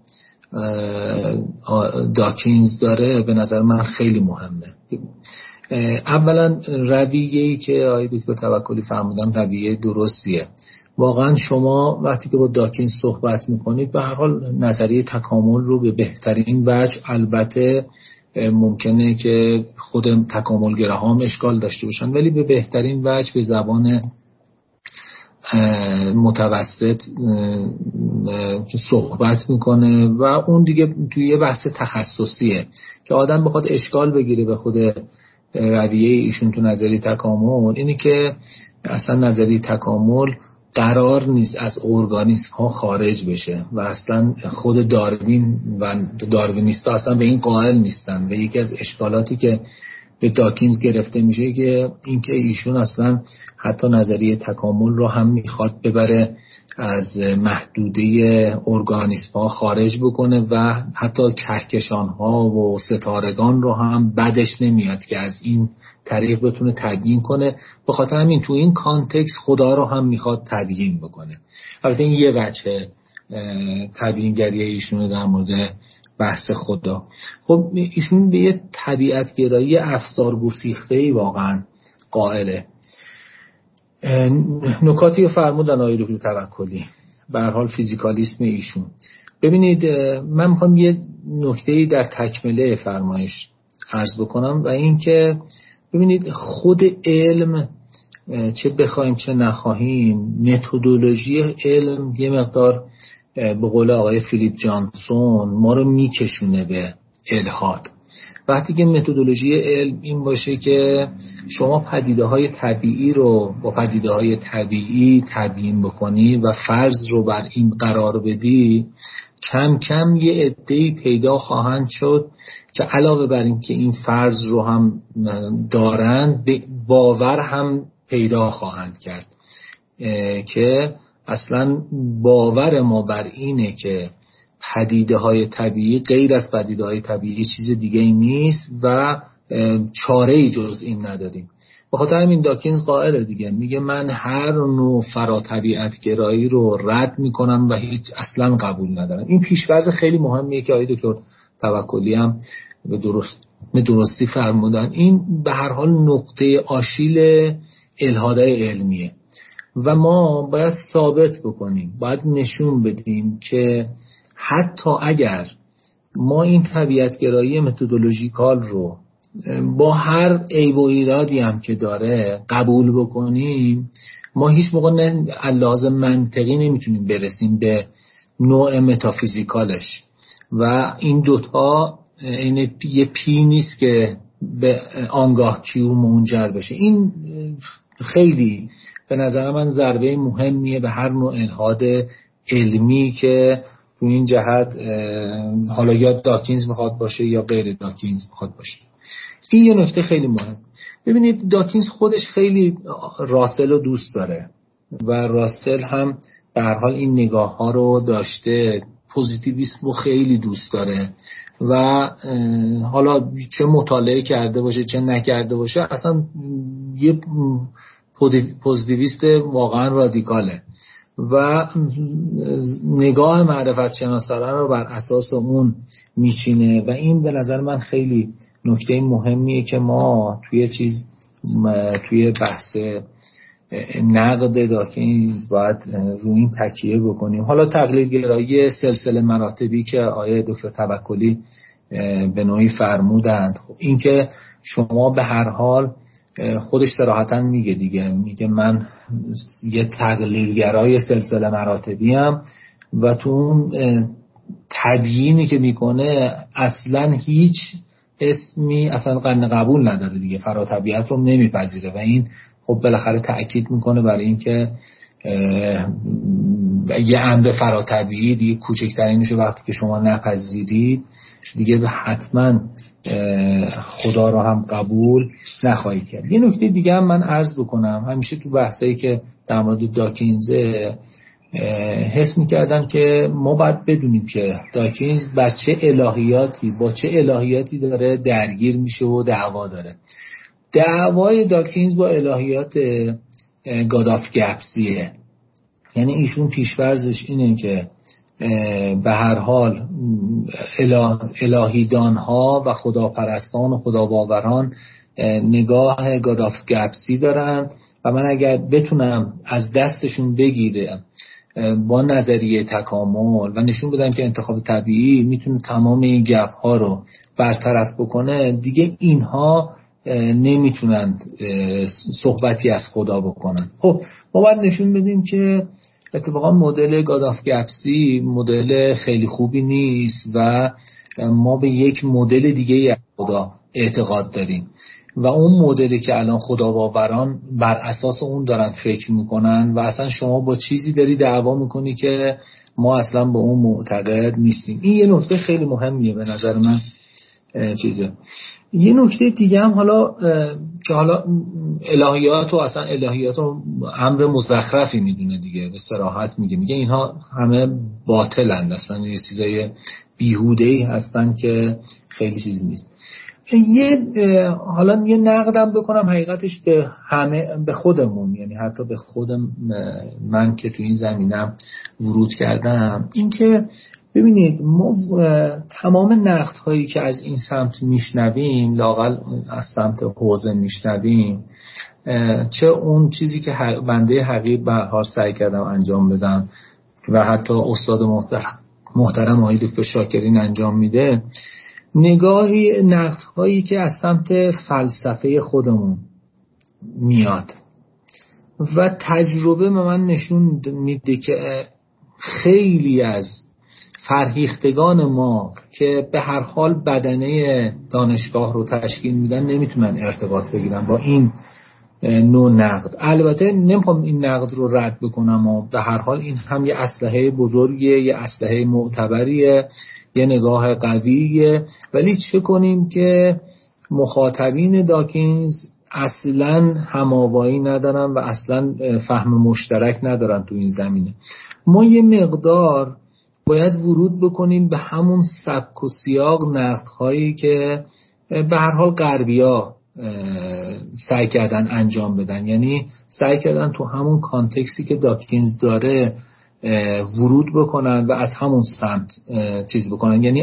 داکینز داره به نظر من خیلی مهمه. اولا رویه‌ای که آقای دکتر توکلی فرمودن رویه درستیه. واقعا شما وقتی که با داکینز صحبت میکنید به هر حال نظریه تکامل رو به بهترین وجه، البته ممکنه که خود تکاملگراها هم اشکال داشته باشن، ولی به بهترین وجه به زبان متوسط صحبت میکنه و اون دیگه توی یه بحث تخصصیه که آدم بخواد اشکال بگیره به خود رویه ایشون تو نظریه تکامل، اینی که اصلا نظریه تکامل قرار نیست از ارگانیسم ها خارج بشه و اصلا خود داروین و داروینیستا اصلا به این قائل نیستن. و یکی از اشکالاتی که به داکینز گرفته میشه که اینکه ایشون اصلا حتی نظریه تکامل رو هم میخواد ببره از محدوده ارگانیسم ها خارج بکنه و حتی کهکشان ها و ستارگان رو هم بدش نمیاد که از این طریق بتونه تبیین کنه. به خاطر همین تو این کانتکست خدا رو هم میخواد تبیین بکنه. البته این یه وجه تبیینگری ایشونه در مورد بحث خدا. خب ایشون به یه طبیعت گرایی افزار گسیخته‌ای واقعا قائله. نکاتی رو فرمودن آقای دکتر توکلی، به هر حال فیزیکالیسم ایشون. ببینید من میخوام یه نکته‌ای در تکمله فرمایش عرض بکنم و این که ببینید خود علم چه بخوایم چه نخواهیم، متدولوژی علم یه مقدار به قول آقای فیلیپ جانسون ما رو میکشونه به الحاد. وقتی که متدولوژی علم این باشه که شما پدیده های طبیعی رو با پدیده های طبیعی تبیین بکنی و فرض رو بر این قرار بدی، کم کم یه عده‌ای پیدا خواهند شد که علاوه بر این که این فرض رو هم دارند باور هم پیدا خواهند کرد که اصلا باور ما بر اینه که پدیده های طبیعی غیر از پدیده های طبیعی چیز دیگه ای نیست و چاره ای جز این نداریم. به خاطر همین داکینز قائل دیگه میگه من هر نوع فرا طبیعت گرایی رو رد میکنم و هیچ اصلا قبول ندارم. این پیش‌فرض خیلی مهمیه که آقای دکتر توکلی هم به درست به درستی فرمودن. این به هر حال نقطه آشیل الحادهای علمیه و ما باید ثابت بکنیم، باید نشون بدیم که حتی اگر ما این طبیعتگرایی متدولوژیکال رو با هر عیب و ایرادی هم که داره قبول بکنیم، ما هیچ موقع نه لحاظ منطقی نمیتونیم برسیم به نوع متافیزیکالش و این دوتا این یه پی نیست که به آنگاه کیو منجر بشه. این خیلی به نظر من ضربه مهمیه به هر نوع الحاد علمی که تو این جهت حالا یا داکینز میخواد باشه یا غیر داکینز میخواد باشه. این یه نکته خیلی مهم. ببینید داکینز خودش خیلی راسل رو دوست داره و راسل هم به هر حال این نگاه ها رو داشته، پوزیتیویسم رو خیلی دوست داره و حالا چه مطالعه کرده باشه چه نکرده باشه اصلا یه پوزیتیویست واقعا رادیکاله و نگاه معرفت شناسانه رو بر اساس اون میچینه و این به نظر من خیلی نکته مهمیه که ما توی چیز توی بحث نقد داکینز باید روی این تکیه بکنیم. حالا تقلیل گرایی سلسله مراتبی که آیه دکتر توکلی به نوعی فرمودند، خب این که شما به هر حال خودش صراحتاً میگه دیگه، میگه من یه تقلیلگرای سلسله مراتبی ام و تو اون تبیینی که میکنه اصلا هیچ اسمی اصلا قابل قبول نداره دیگه، فراتبیعت رو نمیپذیره و این خب بالاخره تأکید میکنه برای این که یه امر فراتبیعی دیگه کوچکترینشو وقتی که شما نپذیرید دیگه حتما خدا رو هم قبول نخواهید کرد. یه نکته دیگه هم من عرض بکنم، همیشه تو بحثایی که در مورد داکینز حس میکردم که ما باید بدونیم که داکینز با چه الهیاتی با چه الهیاتی داره درگیر میشه و دعوا داره. دعوای داکینز با الهیات گاد آف گپسیه، یعنی ایشون پیش‌فرضش اینه که به هر حال اله، الهیدان ها و خداپرستان و خداباوران نگاه گاد آف گپسی دارن و من اگر بتونم از دستشون بگیرم با نظریه تکامل و نشون بدم که انتخاب طبیعی میتونه تمام این گپ ها رو برطرف بکنه، دیگه اینها نمیتونن صحبتی از خدا بکنن. خب ما باید نشون بدیم که اتفاقا مدل گاد آف گپسی مدل خیلی خوبی نیست و ما به یک مدل دیگه از خدا اعتقاد داریم و اون مدلی که الان خداباوران بر اساس اون دارن فکر میکنن و اصلا شما با چیزی داری دعوا میکنی که ما اصلا با اون معتقد نیستیم. این یه نکته خیلی مهمیه به نظر من. چیزه یه نکته دیگه هم حالا که حالا الهیات و اصلا الهیات رو امر مزخرفی میدونه دیگه، به صراحت میگه میگه اینها همه باطلند، اصلا یه چیزای بیهوده‌ای هستن که خیلی چیز نیست. یه حالا یه نقدم بکنم حقیقتش به همه، به خودمون، یعنی حتی به خودم من که تو این زمینم ورود کردم، این که ببینید ما تمام نقد هایی که از این سمت میشنویم، لااقل از سمت حوزه میشنویم، چه اون چیزی که بنده حقیر به هر حال سعی کردم انجام بدم و حتی استاد محترم محترم آقای دکتر شاکرین انجام میده، نگاهی نقد هایی که از سمت فلسفه خودمون میاد و تجربه به من نشون میده که خیلی از فرهیختگان ما که به هر حال بدنه دانشگاه رو تشکیل میدن نمیتونن ارتباط بگیرن با این نوع نقد. البته نمیخوام این نقد رو رد بکنم و به هر حال این هم یه اسلحه بزرگیه، یه اسلحه معتبریه، یه نگاه قویه، ولی چه کنیم که مخاطبین داکینز اصلا هماوایی ندارن و اصلا فهم مشترک ندارن تو این زمینه. ما یه مقدار باید ورود بکنیم به همون سبک و سیاق نقدهایی که به هر حال غربی‌ها سعی کردن انجام بدن، یعنی سعی کردن تو همون کانتکسی که داکینز داره ورود بکنن و از همون سمت چیز بکنن. یعنی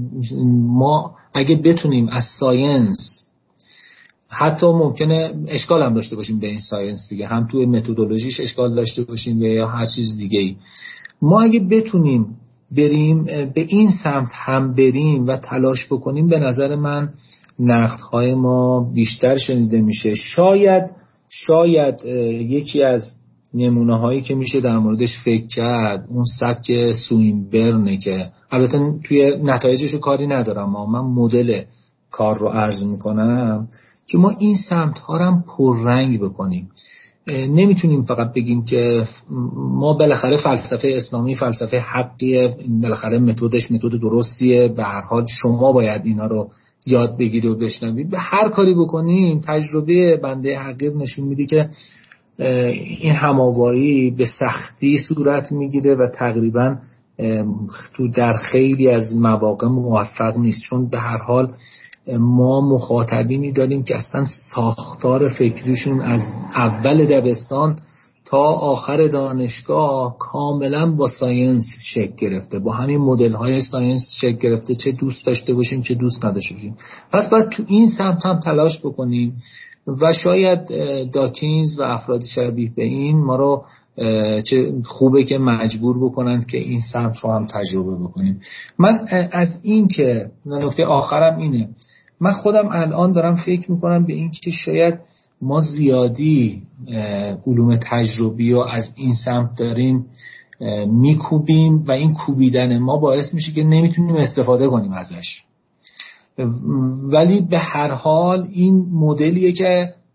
ما اگه بتونیم از ساینس، حتی ممکنه اشکال هم داشته باشیم به این ساینس دیگه، هم توی متدولوژیش اشکال داشته باشیم یا هر چیز دیگه ای، ما اگه بتونیم بریم به این سمت هم بریم و تلاش بکنیم، به نظر من نقدهای ما بیشتر شنیده میشه. شاید شاید یکی از نمونه هایی که میشه در موردش فکر کرد اون سبک سوینبرنه که البته توی نتایجش رو کاری ندارم، اما من مدل کار رو عرض میکنم که ما این سمت ها رو هم پررنگ بکنیم. نمیتونیم فقط بگیم که ما بالاخره فلسفه اسلامی فلسفه حقیه، بالاخره متدش متد درستیه، به هر حال شما باید اینا رو یاد بگیری و بشنوید. به هر کاری بکنیم تجربه بنده حقیر نشون میده که این هماوایی به سختی صورت میگیره و تقریبا تو در خیلی از مواقع موفق نیست، چون به هر حال ما مخاطبینی داریم که اصلا ساختار فکریشون از اول دبستان تا آخر دانشگاه کاملا با ساینس شکل گرفته، با همین مدل های ساینس شکل گرفته، چه دوست داشته باشیم چه دوست نداشته باشیم. پس باید تو این سمت هم تلاش بکنیم و شاید داکینز و افراد شبیه به این ما رو چه خوبه که مجبور بکنن که این سمت رو هم تجربه بکنیم. من از این که نکته آخرم اینه، من خودم الان دارم فکر میکنم به این که شاید ما زیادی علوم تجربی رو از این سمت داریم میکوبیم و این کوبیدن ما باعث میشه که نمیتونیم استفاده کنیم ازش. ولی به هر حال این مدلیه که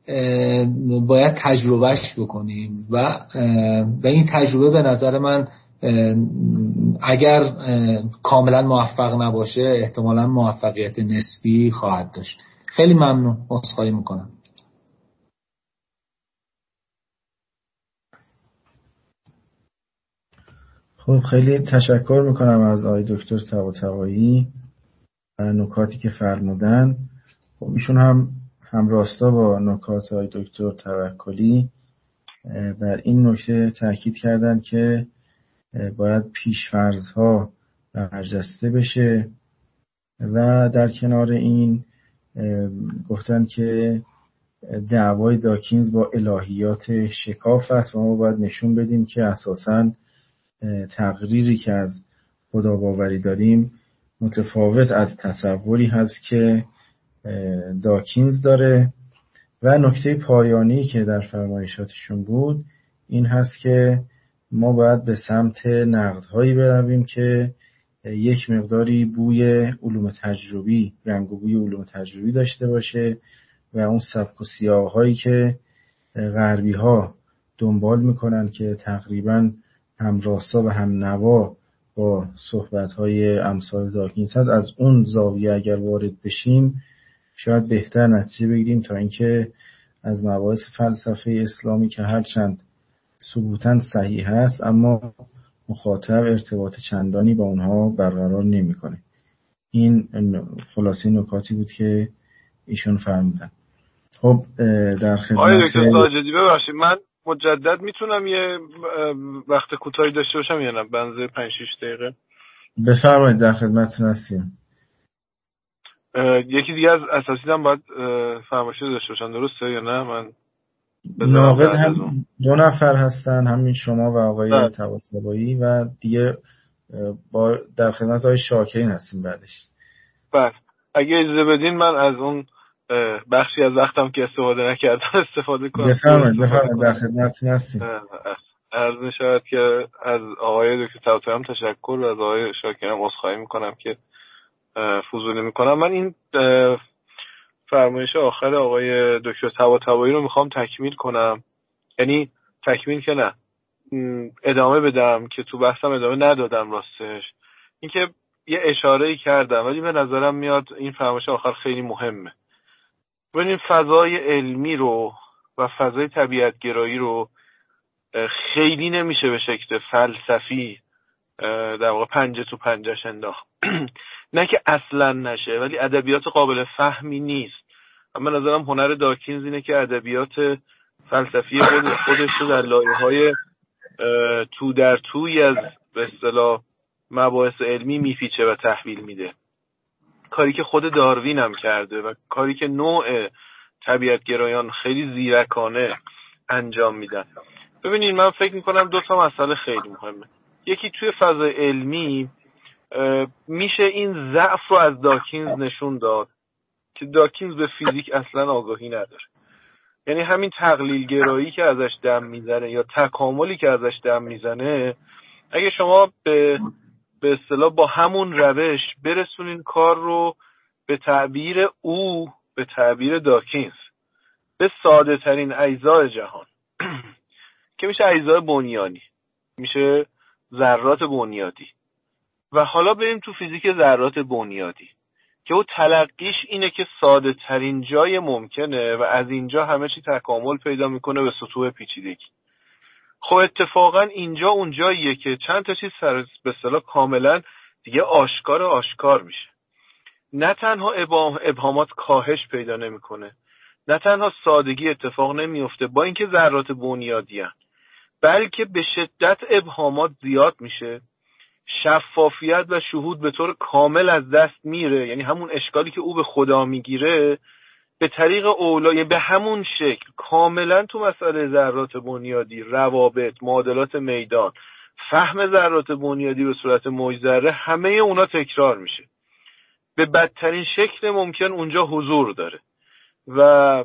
باید تجربهش بکنیم و و این تجربه به نظر من اگر کاملا موفق نباشه احتمالا موفقیت نسبی خواهد داشت. خیلی ممنون، عذرخواهی میکنم. خب خیلی تشکر میکنم از آقای دکتر طباطبایی و نکاتی که فرمودن. خب ایشون هم همراستا با نکات آقای دکتر توکلی بر این نکته تاکید کردن که باید پیش‌فرض‌ها برجسته بشه و در کنار این گفتن که دعوای داکینز با الهیات شکاف است و ما باید نشون بدیم که اساساً تقریری که از خدا باوری داریم متفاوت از تصوری هست که داکینز داره. و نکته پایانی که در فرمایشاتشون بود این هست که ما باید به سمت نقدهایی برویم که یک مقداری بوی علوم تجربی، رنگ و بوی علوم تجربی داشته باشه و اون سبک و سیاق‌هایی که غربی ها دنبال میکنن که تقریباً همراستا و هم نوا با صحبت‌های امثال داکینز هست، از اون زاویه اگر وارد بشیم شاید بهتر نتیجه بگیریم تا اینکه از مباحث فلسفه اسلامی که هرچند ثبوتاً صحیح هست اما مخاطب ارتباط چندانی با اونها برقرار نمی‌کنه. این خلاصه نکاتی بود که ایشون فرمودن. خب در خدمت آقای دکتر ساجدی ببخشید من مجدد میتونم یه وقت کوتاهی داشته باشم یا نه؟ بنز پنج شش دقیقه. بفرمایید، در خدمتتون هستیم. یکی دیگه از اساسی هم باید فرمایش داشته باشن، درسته یا نه؟ من ناقد هم دو نفر هستن، همین شما و آقای طباطبایی و دیگه با در خدمت آقای شاکرین هستیم بعدش. بله اگه اجازه بدین من از اون بخشی از وقتم که استفاده نکردم استفاده کنم. بفرمایید بفرمایید در خدمتتون هستیم. عرض می‌شود که از آقای دکتر طباطبایی هم تشکر و از آقای شاکرین هم عذرخواهی می‌کنم که فضولی می‌کنم. من این فرمایش آخر آقای دکتر طباطبایی رو میخوام تکمیل کنم، یعنی تکمیل که نه ادامه بدم که تو بحثم ادامه ندادم. راستش اینکه یه اشاره‌ای کردم ولی به نظرم میاد این فرمایش آخر خیلی مهمه. ببینید فضای علمی رو و فضای طبیعت گرایی رو خیلی نمیشه به شکل فلسفی در واقع پنجه تو پنجهش انداخت. نه که اصلا نشه ولی ادبیات قابل فهمی نیست. اما نظرم هنر داکینز اینه که ادبیات فلسفی خود خودش رو در لایه‌های تو در توی از به اصطلاح مباحث علمی میپیچه و تحویل میده. کاری که خود داروین هم کرده و کاری که نوع طبیعت گرایان خیلی زیرکانه انجام میدن. ببینید من فکر میکنم دو تا مسئله خیلی مهمه. یکی توی فضای علمی میشه این ضعف رو از داکینز نشون داد که داکینز به فیزیک اصلا آگاهی نداره. یعنی همین تقلیل گرایی که ازش دم میزنه یا تکاملی که ازش دم میزنه، اگه شما به به اصطلاح با همون روش برسونین کار رو به تعبیر او، به تعبیر داکینز، به ساده ترین اجزای جهان که میشه اجزای بنیانی، میشه ذرات بنیادی. و حالا بریم تو فیزیک ذرات بنیادی که او تلقیش اینه که ساده ترین جای ممکنه و از اینجا همه چی تکامل پیدا میکنه به سطوح پیچیدگی. خب اتفاقا اینجا اون جاییه که چند تا چیز سر به اصطلاح کاملا دیگه آشکار آشکار میشه. نه تنها ابهامات کاهش پیدا نمیکنه، نه تنها سادگی اتفاق نمیفته با اینکه ذرات بنیادی هستند، بلکه به شدت ابهامات زیاد میشه، شفافیت و شهود به طور کامل از دست میره. یعنی همون اشکالی که او به خدا میگیره به طریق اولای به همون شکل کاملا تو مسئله ذرات بنیادی، روابط، معادلات میدان، فهم ذرات بنیادی به صورت موج ذره، همه اونا تکرار میشه به بدترین شکل ممکن اونجا حضور داره. و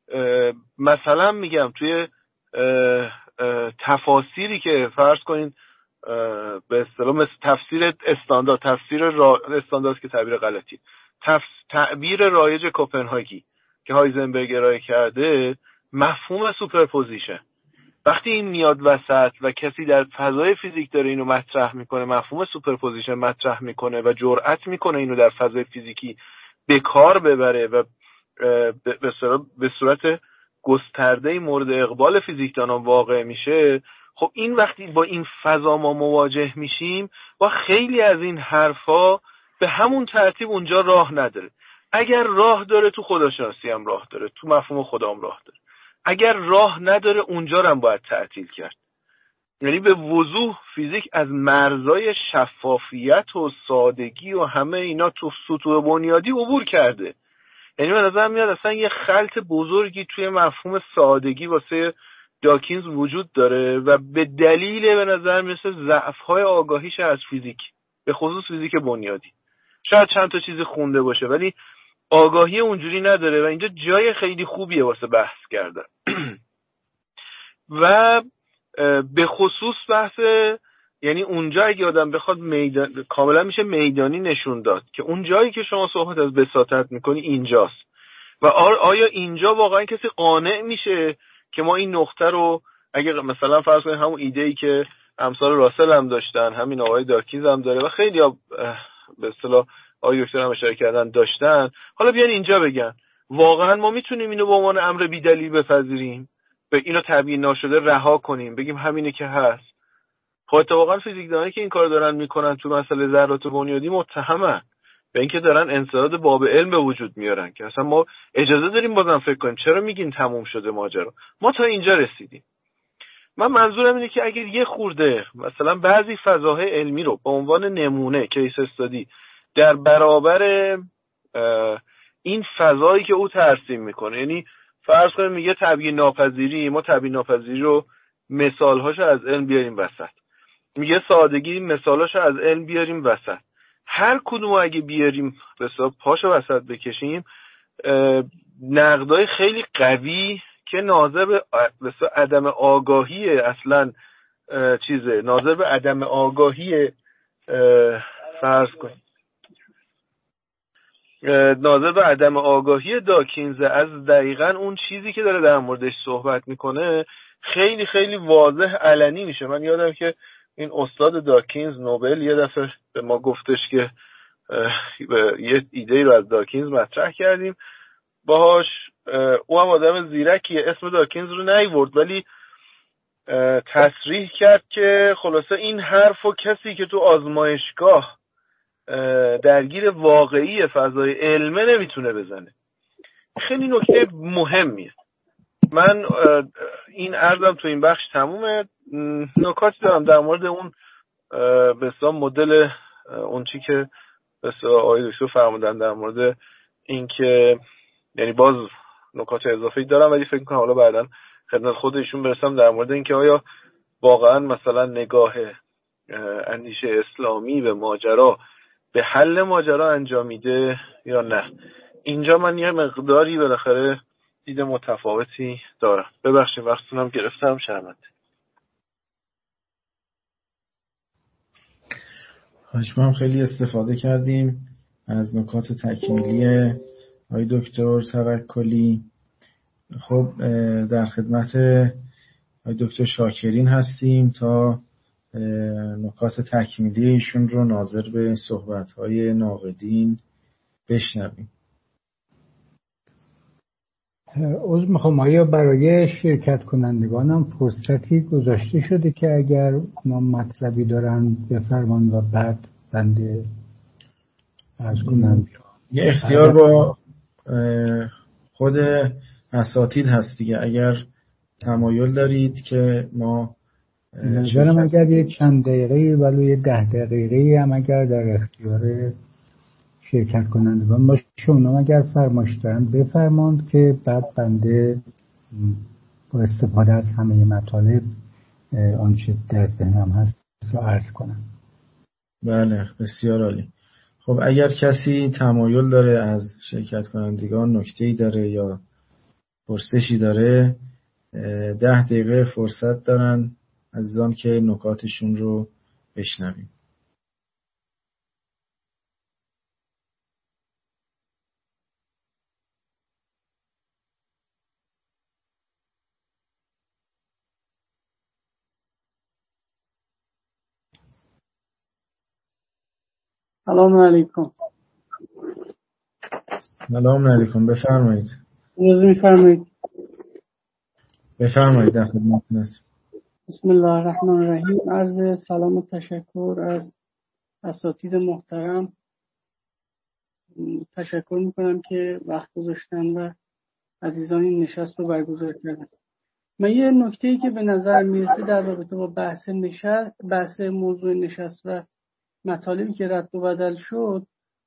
مثلا میگم توی اه اه تفاسیری که فرض کنین به اصطلاح مثل تفسیر استاندارد، تفسیر را... استاندارد که تعبیر غلطی، تف... تعبیر رایج کوپنهاگی که هایزنبرگ ارائه کرده، مفهوم سوپرپوزیشن. وقتی این میاد وسط و کسی در فضای فیزیک داره اینو مطرح میکنه، مفهوم سوپرپوزیشن مطرح میکنه و جرأت میکنه اینو در فضای فیزیکی به کار ببره و به صورت گسترده مورد اقبال فیزیکدانان واقع میشه، خب این وقتی با این فضا ما مواجه میشیم و خیلی از این حرفا به همون ترتیب اونجا راه نداره. اگر راه داره تو خداشناسی هم راه داره، تو مفهوم خدا هم راه داره. اگر راه نداره اونجا رو هم باید تعطیل کرد. یعنی به وضوح فیزیک از مرزای شفافیت و سادگی و همه اینا تو سطوح بنیادی عبور کرده. یعنی به نظر میاد اصلا یه خلط بزرگی توی مفهوم سادگی واسه داکینز وجود داره و به دلیل به نظر مثل ضعف‌های آگاهیش از فیزیک، به خصوص فیزیک بنیادی. شاید چند تا چیز خونده باشه ولی آگاهی اونجوری نداره و اینجا جای خیلی خوبیه واسه بحث کردن. و به خصوص بحث، یعنی اونجا اگه آدم بخواد میدان کاملا میشه میدانی نشون داد که اون جایی که شما صحبت از بساطت میکنی اینجاست و آیا اینجا واقعا کسی قانع میشه که ما این نقطه رو، اگه مثلا فرض کنیم همون ایده‌ای که امثال راسل هم داشتن، همین آقای داکینز هم داره و خیلی ها به اصطلاح آقای دکتر هم اشاره کردن داشتن، حالا بیان اینجا بگن واقعا ما میتونیم اینو به عنوان امر بی‌دلیل بپذیریم، به اینو تبیین ناشده رها کنیم، بگیم همینه که هست. خب اتفاقا فیزیکدانایی که این کار دارن میکنن تو مسئله ذرات بنیادی متهمن به اینکه دارن انسداد باب علم به وجود میارن که اصلا ما اجازه داریم بازم فکر کنیم، چرا میگین تموم شده ماجرا، ما تا اینجا رسیدیم. من منظورم اینه که اگر یه خورده مثلا بعضی فضاهای علمی رو به عنوان نمونه کیس استادی در برابر این فضایی که او ترسیم میکنه، یعنی فرض کنیم میگه تبیین ناپذیری، ما تبیین ناپذیری رو مثالهاشو از علم بیاریم وسط، میگه سادگی مثالهاشو از علم بیاریم وسط، هر کدوم اگه بیاریم به حساب پاشو وسط بکشیم، نقدای خیلی قوی که ناظر به عدم آگاهی اصلا چیزه، ناظر به عدم آگاهی فرض کنیم ناظر به عدم آگاهی داکینز از دقیقاً اون چیزی که داره در موردش صحبت میکنه خیلی خیلی واضح علنی میشه. من یادم که این استاد داکینز نوبل یه دفعه به ما گفتش که یه ایده رو از داکینز مطرح کردیم باهاش، او هم آدم زیرکیه، اسم داکینز رو نیورد ولی تصریح کرد که خلاصه این حرف و کسی که تو آزمایشگاه درگیر واقعی فضای علمه نمیتونه بزنه. خیلی نکته مهمیه. من این عرضم تو این بخش تمومه. نکاتی دارم در مورد اون به اصطلاح مدل اون چی که به اصطلاح آقای دکتر فرمودن در مورد این که، یعنی باز نکات اضافه‌ای دارم ولی فکر می‌کنم حالا بعداً خدمت خودشون برسم در مورد این که آیا واقعاً مثلا نگاه اندیشه اسلامی به ماجرا به حل ماجرا انجامیده یا نه. اینجا من یه مقداری بالاخره دید متفاوتی دارم. ببخشید وقتتونم گرفتم، شرمنده. ما هم خیلی استفاده کردیم از نکات تکمیلی آقای دکتر توکلی. خب در خدمت آقای دکتر شاکرین هستیم تا نکات تکمیلی ایشون رو ناظر به صحبت‌های ناقدین بشنویم. عذر میخوام، آیا برای شرکت کنندگانم فرصتی گذاشته شده که اگر اونا مطلبی دارن بفرمان و بعد بنده عرض کنم؟ یه اختیار با خود اساتید هست دیگه، اگر تمایل دارید که ما نظرم اگر یه چند دقیقه ولو یه ده دقیقه هم اگر در اختیار شرکت کنندگان باشه اونا اگر فرمایش دارن بفرماند که بعد بنده با استفاده از همه مطالب آنچه در ذهنم هست رو عرض کنم. بله بسیار عالی. خب اگر کسی تمایل داره از شرکت کنندگان نکته‌ای داره یا پرسشی داره، ده دقیقه فرصت دارن عزیزان که نکاتشون رو بشنویم. سلام علیکم. سلام علیکم، بفرمایید. روز میفرمایید. بفرمایید، در خدمتتون هستم. بسم الله الرحمن الرحیم. عرض سلام و تشکر از اساتید محترم. تشکر میکنم که وقت گذاشتن و عزیزان این نشست رو برگزار کردن. من یه نکته‌ای که به نظر میرسه در رابطه با بحث نشست، بحث موضوع نشست و مطالبی که رد و بدل شد،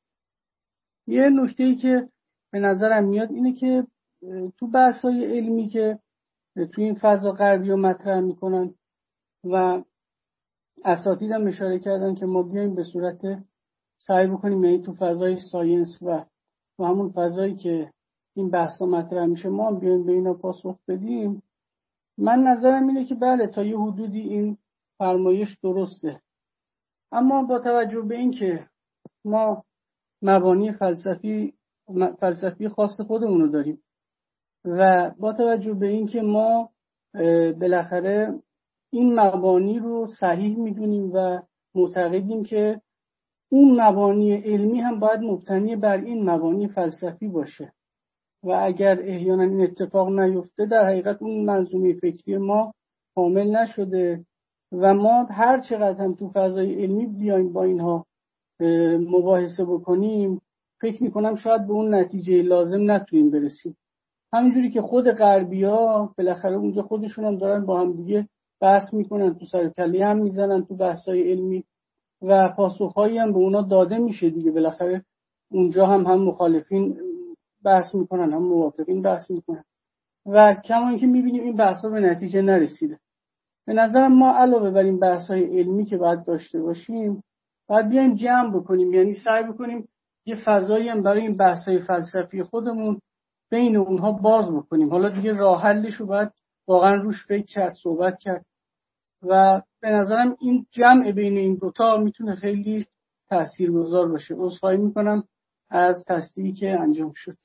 یه نکته‌ای که به نظرم میاد اینه که تو بحث‌های علمی که تو این فضا غربی رو مطرح میکنن و اساتید هم اشاره کردن که ما بیایم به صورت سعی بکنیم، یعنی تو فضای ساینس و تو همون فضایی که این بحثا مطرح میشه ما هم بیایم به اینا پاسخ بدیم. من نظرم اینه که بله تا یه حدودی این فرمایش درسته، اما با توجه به این که ما مبانی فلسفی فلسفی خاص خودمون رو داریم و با توجه به این که ما بالاخره این مبانی رو صحیح میدونیم و معتقدیم که اون مبانی علمی هم باید مبتنی بر این مبانی فلسفی باشه و اگر احیانا این اتفاق نیفته در حقیقت اون منظومه فکری ما کامل نشده و ما هر چقدر هم تو فضای علمی بیایم با اینها مباحثه بکنیم فکر میکنم شاید به اون نتیجه لازم نتونیم برسیم. همینجوری که خود غربی‌ها بالاخره اونجا خودشون هم دارن با هم دیگه بحث میکنن، تو سر کله هم میزنن تو بحث‌های علمی و پاسخهایی هم به اونا داده میشه دیگه. بالاخره اونجا هم هم مخالفین بحث میکنن هم موافقین بحث میکنن و کما اینکه میبینیم این بحث‌ها به نتیجه نرسیده. به نظر ما علاوه بر این بحث‌های علمی که باید داشته باشیم باید بیایم جمع بکنیم، یعنی سعی بکنیم یه فضایی هم برای این بحث‌های فلسفی خودمون بین اونها باز بکنیم. حالا دیگه راه حلش رو باید واقعا روش فکر کرد، صحبت کرد و به نظرم این جمع بین این دوتا میتونه خیلی تاثیرگذار باشه. عذرخواهی میکنم از تصدیقی که انجام شد.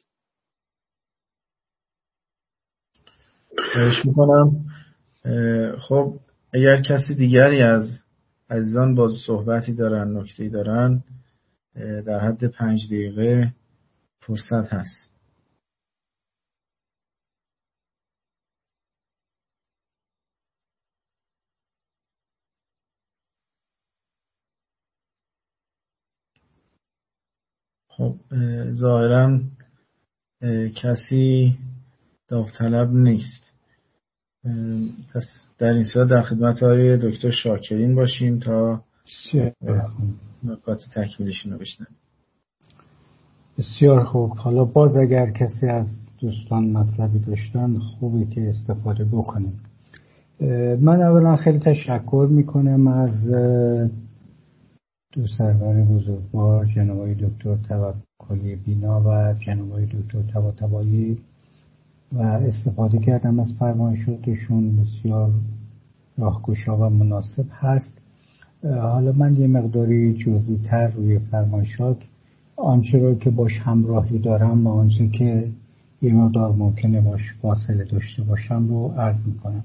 خواهش میکنم. خب اگر کسی دیگری از عزیزان باز صحبتی دارن، نکته‌ای دارن، در حد پنج دقیقه فرصت هست. خب ظاهراً کسی داوطلب نیست، پس در این صورت در خدمت آقای دکتر شاکرین باشیم تا نکات تکمیلیشون رو بشنویم. بسیار خوب. حالا باز اگر کسی از دوستان مطلبی داشتن خوبه که استفاده بکنیم. من اولا خیلی تشکر میکنم از دو سرور بزرگوار جناب آقای دکتر توکلی بینا و جناب آقای دکتر طباطبایی و استفاده کردم از فرمایشاتشون، بسیار راهگشا و مناسب هست. حالا من یه مقداری جزئی تر روی فرمایشات آنچه رو که باش همراهی دارم و آنچه که یه مقدار ممکنه باش فاصله داشته باشم رو عرض میکنم.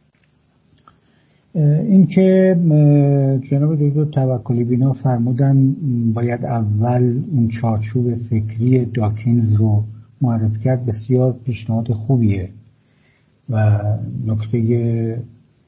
این که جناب دکتر توکلی بینا فرمودن باید اول این چارچوب فکری داکینز رو معرفی کرد، بسیار پیشنهاد خوبیه و نکته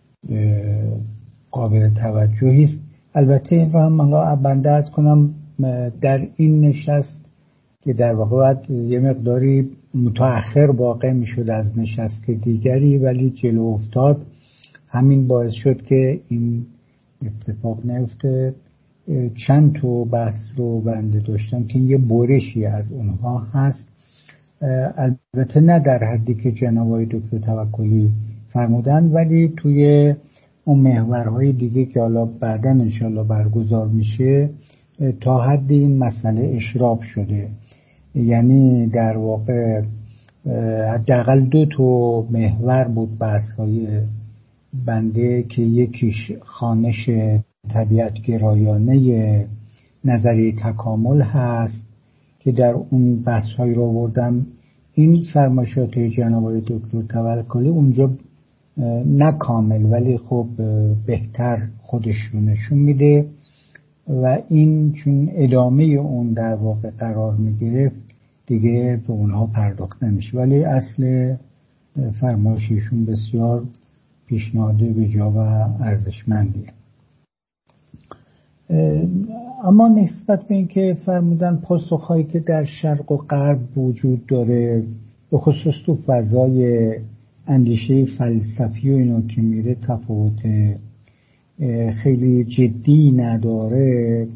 قابل توجهی است. البته این رو هم من بنده عرض کنم در این نشست که در واقع باید یه مقداری متأخر واقع می شد از نشست دیگری، ولی جلو افتاد، همین باعث شد که این اتفاق نیفته. چند تا بحث رو بنده داشتم که یه برشی از اونها هست، البته نه در حدی که جناب آقای دکتر توکلی فرمودن، ولی توی اون محورهای دیگه که حالا بعداً انشالله برگزار میشه تا حد این مسئله اشراف شده. یعنی در واقع حداقل دو تا محور بود بحث‌های بنده که یکیش خوانش طبیعت گرایانه نظریه تکامل هست که در اون بحث‌هایی رو آوردم. این فرمایشات جناب آقای دکتر توکلی اونجا نه کامل ولی خب بهتر خودش رو نشون میده و این چون ادامه اون در واقع قرار میگرفت دیگه به اونها پرداخت نمیشه. ولی اصل فرمایششون بسیار پیشنهاد به جا و ارزشمندیه. اما نسبت به این که فرمودن پاسخهایی که در شرق و غرب وجود داره، به خصوص تو فضای اندیشه فلسفی و اینو که میره تفاوت خیلی جدی نداره،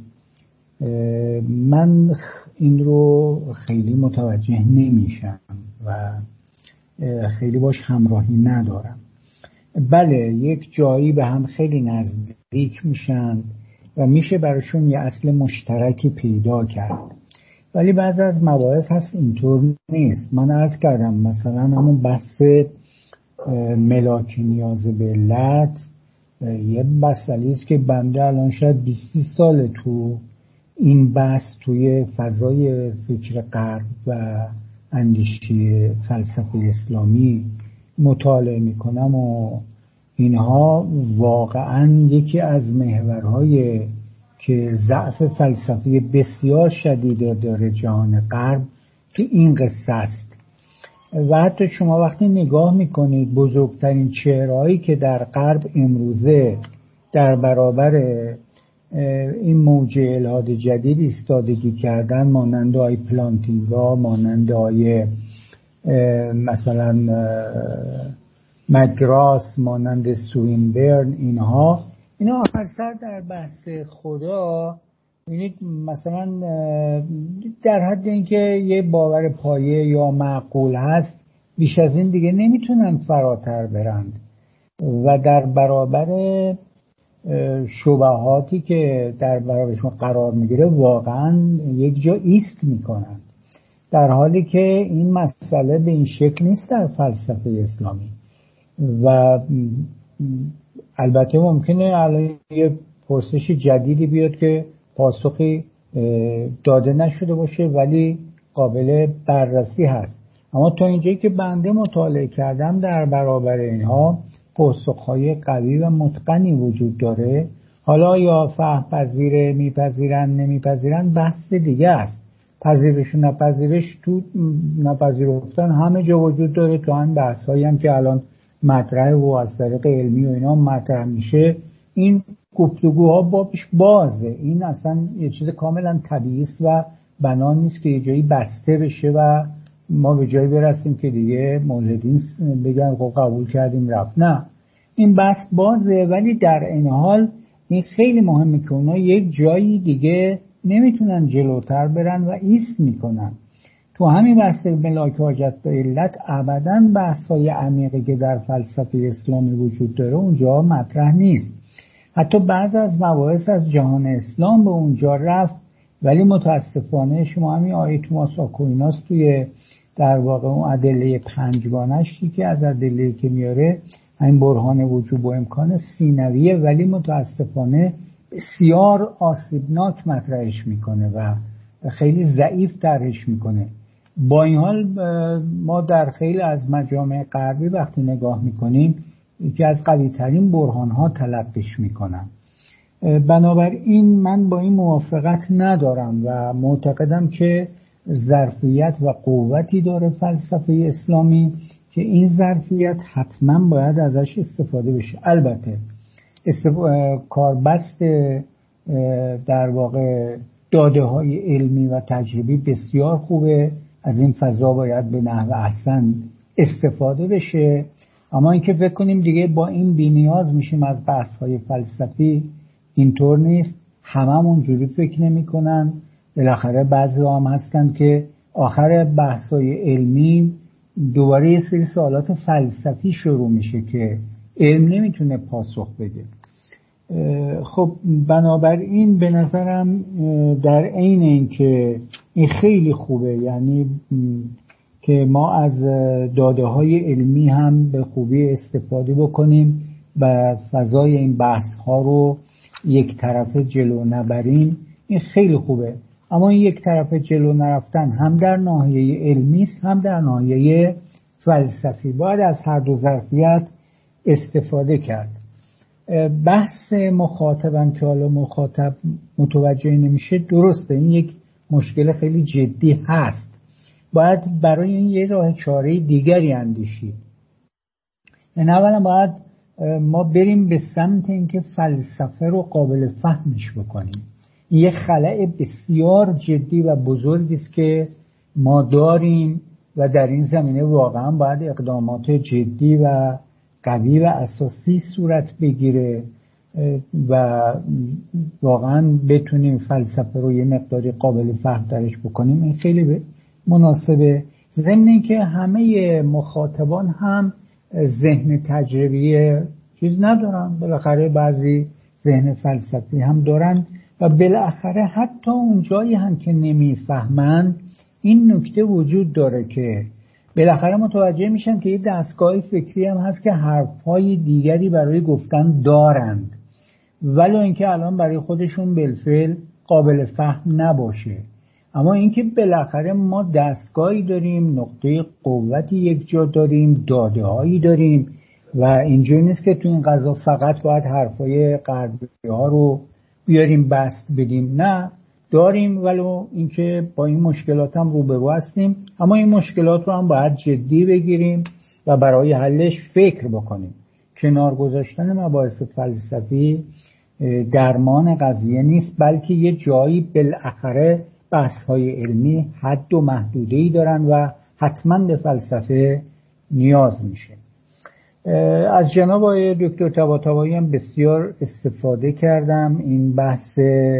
من این رو خیلی متوجه نمیشم و خیلی باش همراهی ندارم. بله یک جایی به هم خیلی نزدیک میشن و میشه براشون یه اصل مشترکی پیدا کرد، ولی بعضی از مباحث هست اینطور نیست. من عرض کردم مثلا همون بحث ملاک نیاز به علت یه مسئله است که بنده الان شاید بیست سال تو این بحث توی فضای فکر غرب و اندیشه فلسفه اسلامی مطالعه میکنم و اینها واقعا یکی از محورهای که ضعف فلسفی بسیار شدید داره جهان غرب که این قصه است. و حتی شما وقتی نگاه میکنید بزرگترین چهرهایی که در غرب امروزه در برابر این موج الحاد جدید ایستادگی کردن، مانند آی پلانتینگا، مانند آی مثلا مگراس، مانند سوینبرن، اینها اینا آخر سر در بحث خدا ببینید مثلا در حد اینکه یه باور پایه یا معقول هست، بیش از این دیگه نمیتونن فراتر برند و در برابر شبهاتی که در برابرشون قرار میگیره واقعا یک جا ایست میکنن، در حالی که این مسئله به این شکل نیست در فلسفه اسلامی. و البته ممکنه الان یه پرسش جدیدی بیاد که پاسخی داده نشده باشه ولی قابل بررسی هست، اما تا اینجایی که بنده مطالعه کردم در برابر اینها پاسخهای قوی و متقنی وجود داره. حالا یا فهم پذیره، میپذیرن نمیپذیرن بحث دیگه است. پذیرش و نپذیرش تو نپذیرفتن همه جا وجود داره، تو هم بحث هایی هم که الان مطرح و از طریق علمی و اینا مطرح میشه، این گفتگوها بابش بازه. این اصلا یه چیز کاملا طبیعی است و بنا نیست که یه جایی بسته بشه و ما به جایی برسیم که دیگه مولدین بگن خب قبول کردیم رفت. نه، این بحث بازه، ولی در این حال این خیلی مهمه که اونا یک جایی دیگه نمیتونن جلوتر برن و ایست میکنن. تو همین بحث ملاک حاجت به علت ابداً بحث‌های عمیقی که در فلسفه اسلامی وجود داره اونجا مطرح نیست. حتی بعض از مباحث از جهان اسلام به اونجا رفت، ولی متاسفانه شما همین آیه توماس آکویناس توی در واقع اون ادله پنجگانش که از ادله که میاره همین برهان وجوب و امکان سینویه، ولی متاسفانه بسیار آسیبناک مطرحش میکنه و خیلی ضعیف طرحش میکنه. با این حال ما در خیلی از مجامع غربی وقتی نگاه میکنیم یکی از قوی ترین برهان ها تلقیش میکنن. بنابراین من با این موافقت ندارم و معتقدم که ظرفیت و قوتی داره فلسفه اسلامی که این ظرفیت حتما باید ازش استفاده بشه. البته استف... کاربست در واقع داده های علمی و تجربی بسیار خوبه، از این فضا باید به نحو احسن استفاده بشه، اما اینکه فکر کنیم دیگه با این بی‌نیاز میشیم از بحث های فلسفی، اینطور نیست. هممون جوری فکر نمی کنن. بالاخره بعضی هم هستن که آخر بحث های علمی دوباره یه سری سوالات فلسفی شروع میشه که علم نمیتونه پاسخ بده. خب بنابراین به نظرم در عین این که این خیلی خوبه، یعنی که ما از داده های علمی هم به خوبی استفاده بکنیم و فضای این بحث ها رو یک طرفه جلو نبریم، این خیلی خوبه. اما این یک طرفه جلو نرفتن هم در ناحیه علمی است هم در ناحیه فلسفی، باید از هر دو ظرفیت استفاده کرد. بحث مخاطبم که حالا مخاطب متوجه نمیشه درسته، این یک مشکل خیلی جدی هست، باید برای این یه راه چاره دیگری اندیشید. یعنی اولا باید ما بریم به سمت اینکه فلسفه رو قابل فهمش بکنیم. این یه خلأ بسیار جدی و بزرگی است که ما داریم و در این زمینه واقعا باید اقدامات جدی و قوی و اساسی صورت بگیره و واقعا بتونیم فلسفه رو یه مقداری قابل فهم درش بکنیم. این خیلی مناسبه، ضمن اینکه همه مخاطبان هم ذهن تجربی چیز ندارن، بالاخره بعضی ذهن فلسفی هم دارن و بالاخره حتی اون جایی هم که نمیفهمن این نکته وجود داره که بالاخره متوجه میشن که یه دستگاه فکری هم هست که حرفهای دیگری برای گفتن دارند ولو اینکه الان برای خودشون بالفعل قابل فهم نباشه. اما اینکه بالاخره ما دستگاهی داریم، نقطه قوتی یک جا داریم، داده هایی داریم و اینجوری نیست که تو این قضا فقط باید حرفای غربی ها رو بیاریم بست بدیم، نه داریم ولو اینکه با این مشکلات هم روبرو هستیم، اما این مشکلات رو هم باید جدی بگیریم و برای حلش فکر بکنیم. کنار گذاشتن مباحث فلسفی درمان قضیه نیست، بلکه یه جایی بالاخره بحث‌های علمی حد و محدوده‌ای دارن و حتما به فلسفه نیاز میشه. از جناب آقای دکتر طباطبایی هم بسیار استفاده کردم. این بحث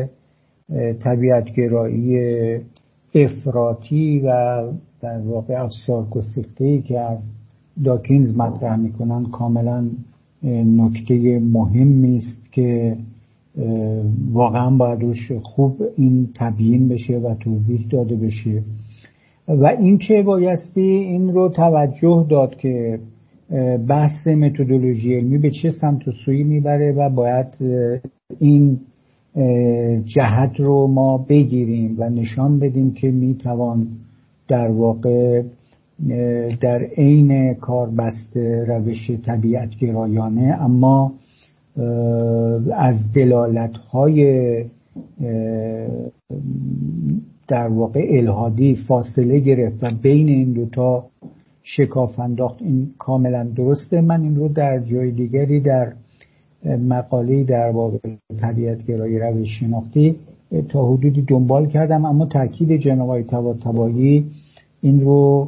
طبیعتگرایی افراطی و در واقع افسار گسیخته‌ای که از داکینز مطرح میکنن کاملا نکته مهمی است که واقعا باید روش خوب این تبیین بشه و توضیح داده بشه و این که بایستی این رو توجه داد که بحث متدولوژی علمی به چه سمت و سوی میبره و باید این جهت رو ما بگیریم و نشان بدیم که میتوان در واقع در عین کار بسته روش طبیعتگرایانه اما از دلالت‌های در واقع الحادی فاصله گرفت و بین این دوتا شکاف انداخت. این کاملا درسته. من این رو در جای دیگری در مقاله‌ای در باب طبیعتگرایی روش شناختی تا حدودی دنبال کردم، اما تاکید جناب آقای طباطبایی این رو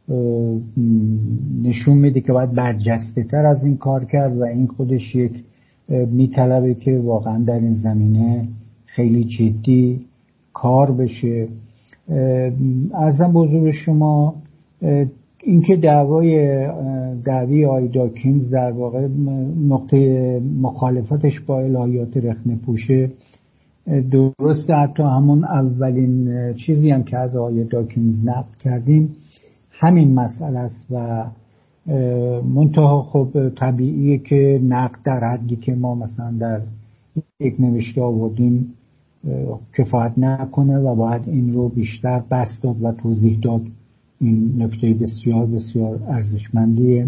نشون میده که باید برجسته تر از این کار کرد و این خودش یک میطلبه که واقعا در این زمینه خیلی جدی کار بشه. عرضم به حضور شما اینکه دعوای دعوی آقای داکینز در واقع نقطه مخالفتش با الهیات رخنه پوشه درسته، حتی همون اولین چیزی هم که از آقای داکینز نقل کردیم همین مسئله است و منتها خب طبیعیه که نقد در حدی که ما مثلا در یک نوشته آوردیم کفایت نکنه و باید این رو بیشتر بسط داد و توضیح داد. این نکته بسیار بسیار ارزشمندیه.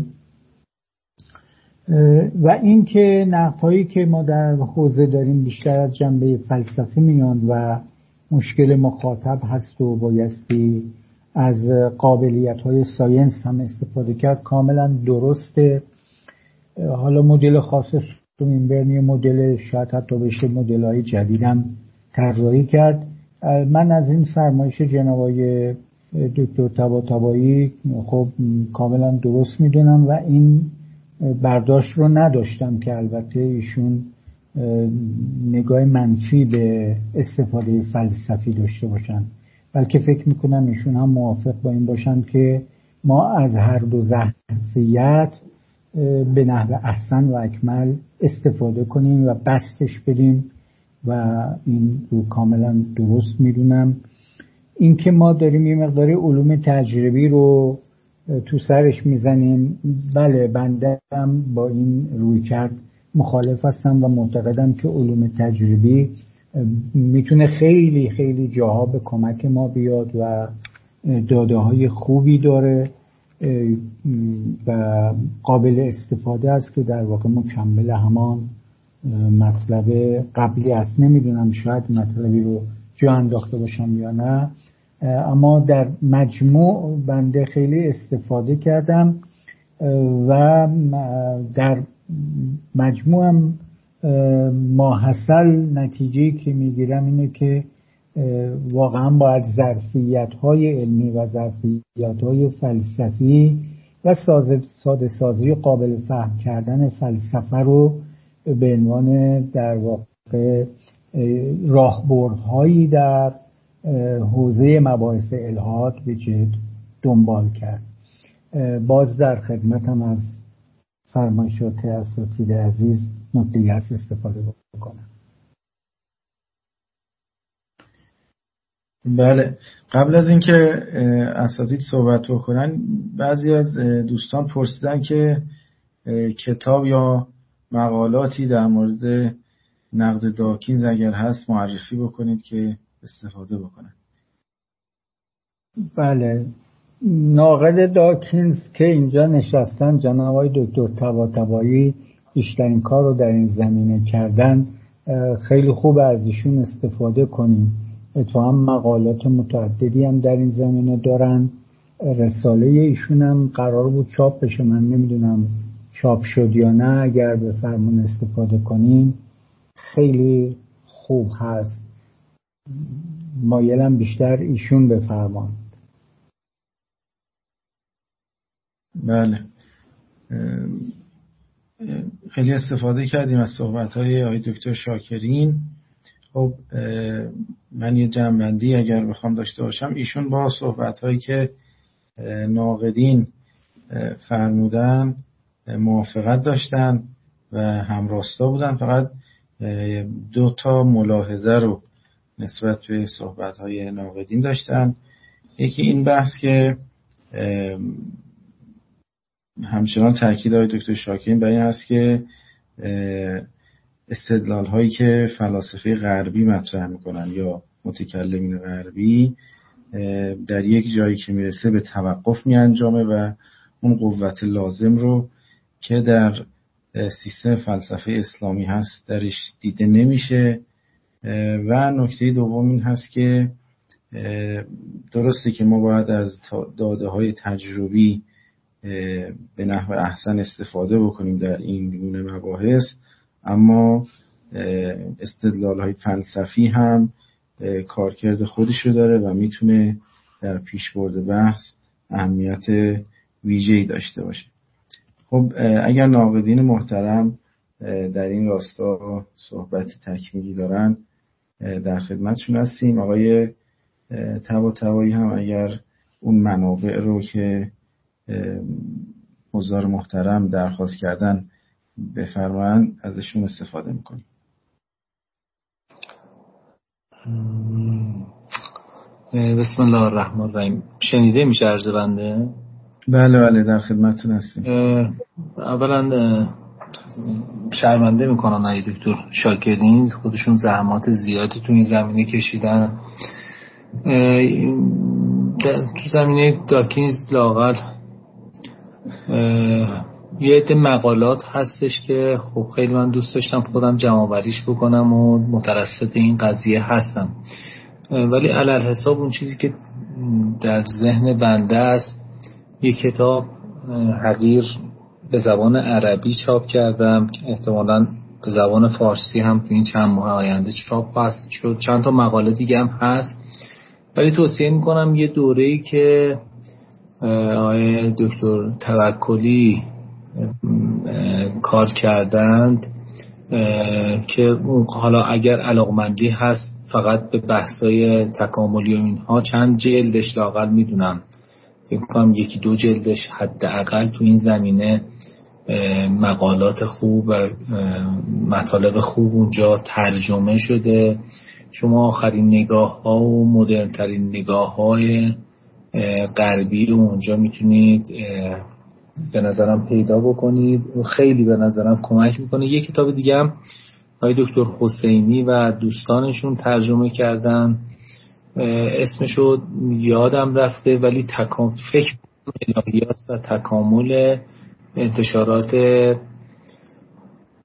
و این که نقدهایی که ما در حوزه داریم بیشتر از جنبه فلسفی میان و مشکل مخاطب هست و بایستی از قابلیت‌های ساینس هم استفاده کرد، کاملا درسته. حالا مدل خاص سومینبرن مدل شاید حتی بشه مدل‌های جدیدم طراحی کرد. من از این فرمایش جناب آقای دکتر طباطبایی خب کاملا درست میدونم و این برداشت رو نداشتم که البته ایشون نگاه منفی به استفاده فلسفی داشته باشن، بلکه فکر میکنم ایشون هم موافق با این باشن که ما از هر دو ظرفیت به نحو احسن و اکمل استفاده کنیم و بستش بدیم و این رو کاملا درست میدونم. این که ما داریم یه مقداری علوم تجربی رو تو سرش میزنیم، بله بنده هم با این روی کرد مخالف هستم و معتقدم که علوم تجربی میتونه خیلی خیلی جاها به کمک ما بیاد و داده های خوبی داره و قابل استفاده است که در واقع مکمل همان مطلب قبلی است. نمیدونم شاید مطلبی رو جا انداخته باشم یا نه، اما در مجموع بنده خیلی استفاده کردم و در مجموعم ماحصل نتیجه‌ای که میگیرم اینه که واقعا باید ظرفیت‌های علمی و ظرفیت‌های فلسفی و ساده سازی قابل فهم کردن فلسفه رو به عنوان در واقع راهبردهایی در حوزه مباحث الحاد به جد دنبال کرد. باز در خدمتم از فرمایشات اساتید عزیز نکته هست استفاده بکنم. بله، قبل از اینکه اساتید صحبت بکنن، بعضی از دوستان پرسیدن که کتاب یا مقالاتی در مورد نقد داکینز اگر هست معرفی بکنید که استفاده بکنن. بله، ناقد داکینز که اینجا نشستن جناب آقای دکتر طباطبایی بیشترین کار رو در این زمینه کردن. خیلی خوب از ایشون استفاده کنیم. تو هم مقالات متعددی هم در این زمینه دارن. رساله ایشون هم قرار بود چاپ بشه، من نمیدونم چاپ شد یا نه. اگر به فرمون استفاده کنیم خیلی خوب هست. مایلم بیشتر ایشون بفرمان. بله، خیلی استفاده کردیم از صحبت‌های آقای دکتر شاکرین. خب من یه جمع‌بندی اگر بخوام داشته باشم، ایشون با صحبت‌هایی که ناقدین فرمودن موافقت داشتن و همراستا بودن. فقط دو تا ملاحظه رو نسبت به صحبت‌های ناقدین داشتن. یکی این بحث که همچنان تاکید آقای دکتر شاکرین بر این هست که استدلال هایی که فلاسفه غربی مطرح میکنن یا متکلمین غربی در یک جایی که میرسه به توقف میانجامه و اون قوت لازم رو که در سیستم فلسفه اسلامی هست درش دیده نمیشه. و نکته دوم این هست که درسته که ما باید از داده های تجربی به نحو احسن استفاده بکنیم در این گونه مباحث، اما استدلال های فلسفی هم کارکرد خودش رو داره و میتونه در پیشبرد بحث اهمیت ویژه‌ای داشته باشه. خب اگر ناقدین محترم در این راستا صحبت تکمیلی دارن در خدمتشون هستیم. آقای طباطبایی هم اگر اون منابع رو که حضار محترم درخواست کردن بفرمایند ازشون استفاده میکنیم. بسم الله الرحمن الرحیم. شنیده میشه عرض بنده؟ بله بله در خدمتتون هستیم. اولا شرمنده میکنن آقای دکتر شاکرین، خودشون زحمات زیادی تو این زمینه کشیدن. تو زمینه داکینز لااقل یه عده مقالات هستش که خب خیلی من دوست داشتم خودم جمع‌آوریش بکنم و مترصد این قضیه هستم، ولی علل حساب اون چیزی که در ذهن بنده است یه کتاب حقیر به زبان عربی چاپ کردم، احتمالاً به زبان فارسی هم تو این چند ماه آینده چاپ خواهد شد. چند تا مقاله دیگه هم هست، ولی توصیه میکنم یه دوره‌ای که آقای دکتر توکلی کار کردند که حالا اگر علاقمندی هست فقط به بحثای تکاملی و اینها چند جلدش لااقل میدونم فکر کنم یکی دو جلدش حداقل تو این زمینه مقالات خوب و مطالب خوب اونجا ترجمه شده. شما آخرین نگاه ها و مدرن ترین نگاه های غربی رو اونجا میتونید به نظرم پیدا بکنید و خیلی به نظرم کمک میکنه. یک کتاب دیگه هم آقای دکتر حسینی و دوستانشون ترجمه کردن، اسمشو یادم رفته ولی تکام فکر الهیات و تکامل انتشارات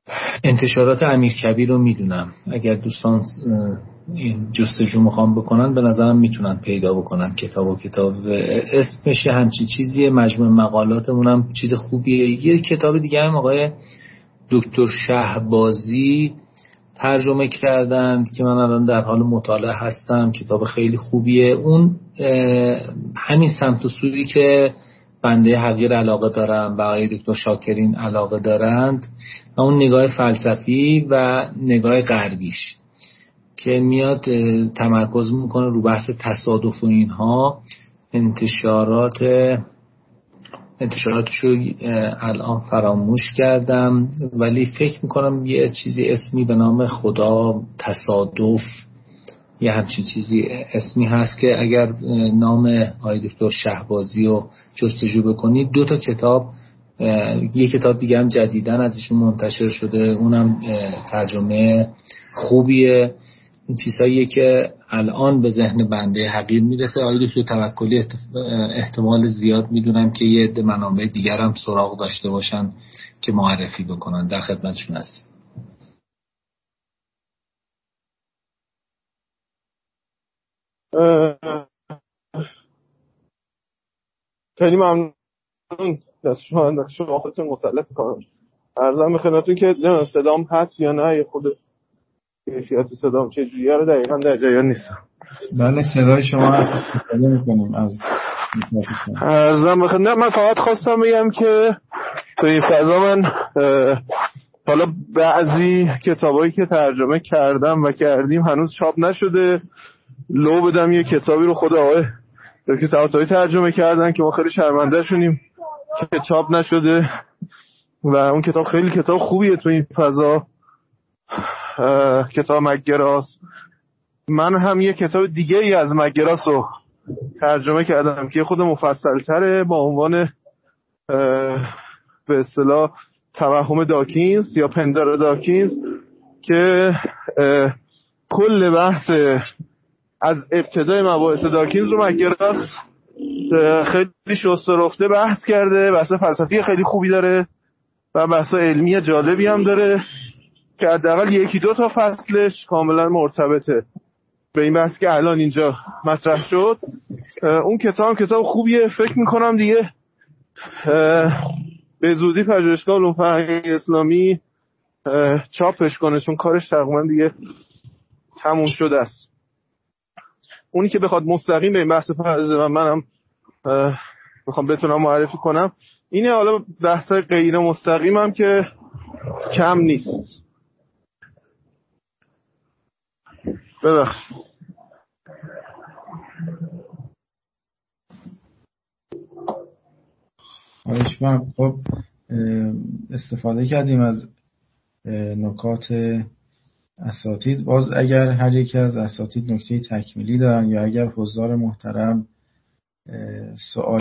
انتشارات امیرکبیر رو میدونم، اگر دوستان این جستجو میخوام بکنن به نظرم میتونن پیدا بکنن کتاب و کتاب اسمش همچین چیزیه، مجموع مقالاتمون هم چیز خوبیه. یه کتاب دیگه هم آقای دکتر شهبازی ترجمه کردند که من الان در حال مطالعه هستم، کتاب خیلی خوبیه. اون همین سمت و سویی که بنده حقیر علاقه دارم و آقای دکتر شاکرین علاقه دارند، اون نگاه فلسفی و نگاه غربیش که میاد تمرکز میکنه رو بحث تصادف و اینها. انتشارات انتشاراتشو الان فراموش کردم، ولی فکر میکنم یه چیزی اسمی به نام خدا تصادف، یه همچین چیزی اسمی هست که اگر نام آقای دکتر شهبازی رو جستجو بکنید، دو تا کتاب، یه کتاب دیگه هم جدیدن ازشون منتشر شده، اونم ترجمه خوبیه. این چیزاییه که الان به ذهن بنده حقیر میرسه. آقای دکتر توکلی احتمال زیاد میدونم که یه عده منابع دیگر هم سراغ داشته باشن که معرفی بکنن. در خدمتشون هستیم. خیلی ممنون. دست شما دست شما خودتون مسلط کنم. عرضم به خدمتتون که نه صدام هست یا نه، خود کیفیت صدام چجوریه رو دقیقاً در جریان نیستم. بله صدای شما هست، استفاده میکنیم از عرضم به خدمت. من فقط خواستم بگم که تو این فضا من حالا بعضی کتابایی که ترجمه کردم و کردیم هنوز چاپ نشده، لو بدم یه کتابی رو خود آقای دکتر طباطبایی ترجمه کردن که ما خیلی شرمنده شدیم که چاپ نشده و اون کتاب خیلی کتاب خوبیه تو این فضا، کتاب مک‌گراس. من هم یه کتاب دیگه ای از مک‌گراس رو ترجمه کردم که خود مفصل تره با عنوان به اصطلاح توهم داکینز یا پندار داکینز که کل بحث از ابتدای مباحث داکینز رو مک‌گراس خیلی شسته رفته بحث کرده. بحث فلسفی خیلی خوبی داره و بحث علمی جالبی هم داره که حداقل یکی دو تا فصلش کاملا مرتبطه به این بحث که الان اینجا مطرح شد. اون کتاب کتاب خوبیه، فکر میکنم دیگه به زودی پژوهشگاه علوم فرهنگی اسلامی چاپش کنه چون کارش تقریبا دیگه تموم شده است. اونی که بخواد مستقیم به این بحث پردازه و منم میخوام بتونم معرفی کنم اینه. حالا بحثای غیر مستقیم هم که کم نیست. ببخشید. خب استفاده کردیم از نکات اساتید. باز اگر هر یکی از اساتید نکته تکمیلی دارن یا اگر حضار محترم سوال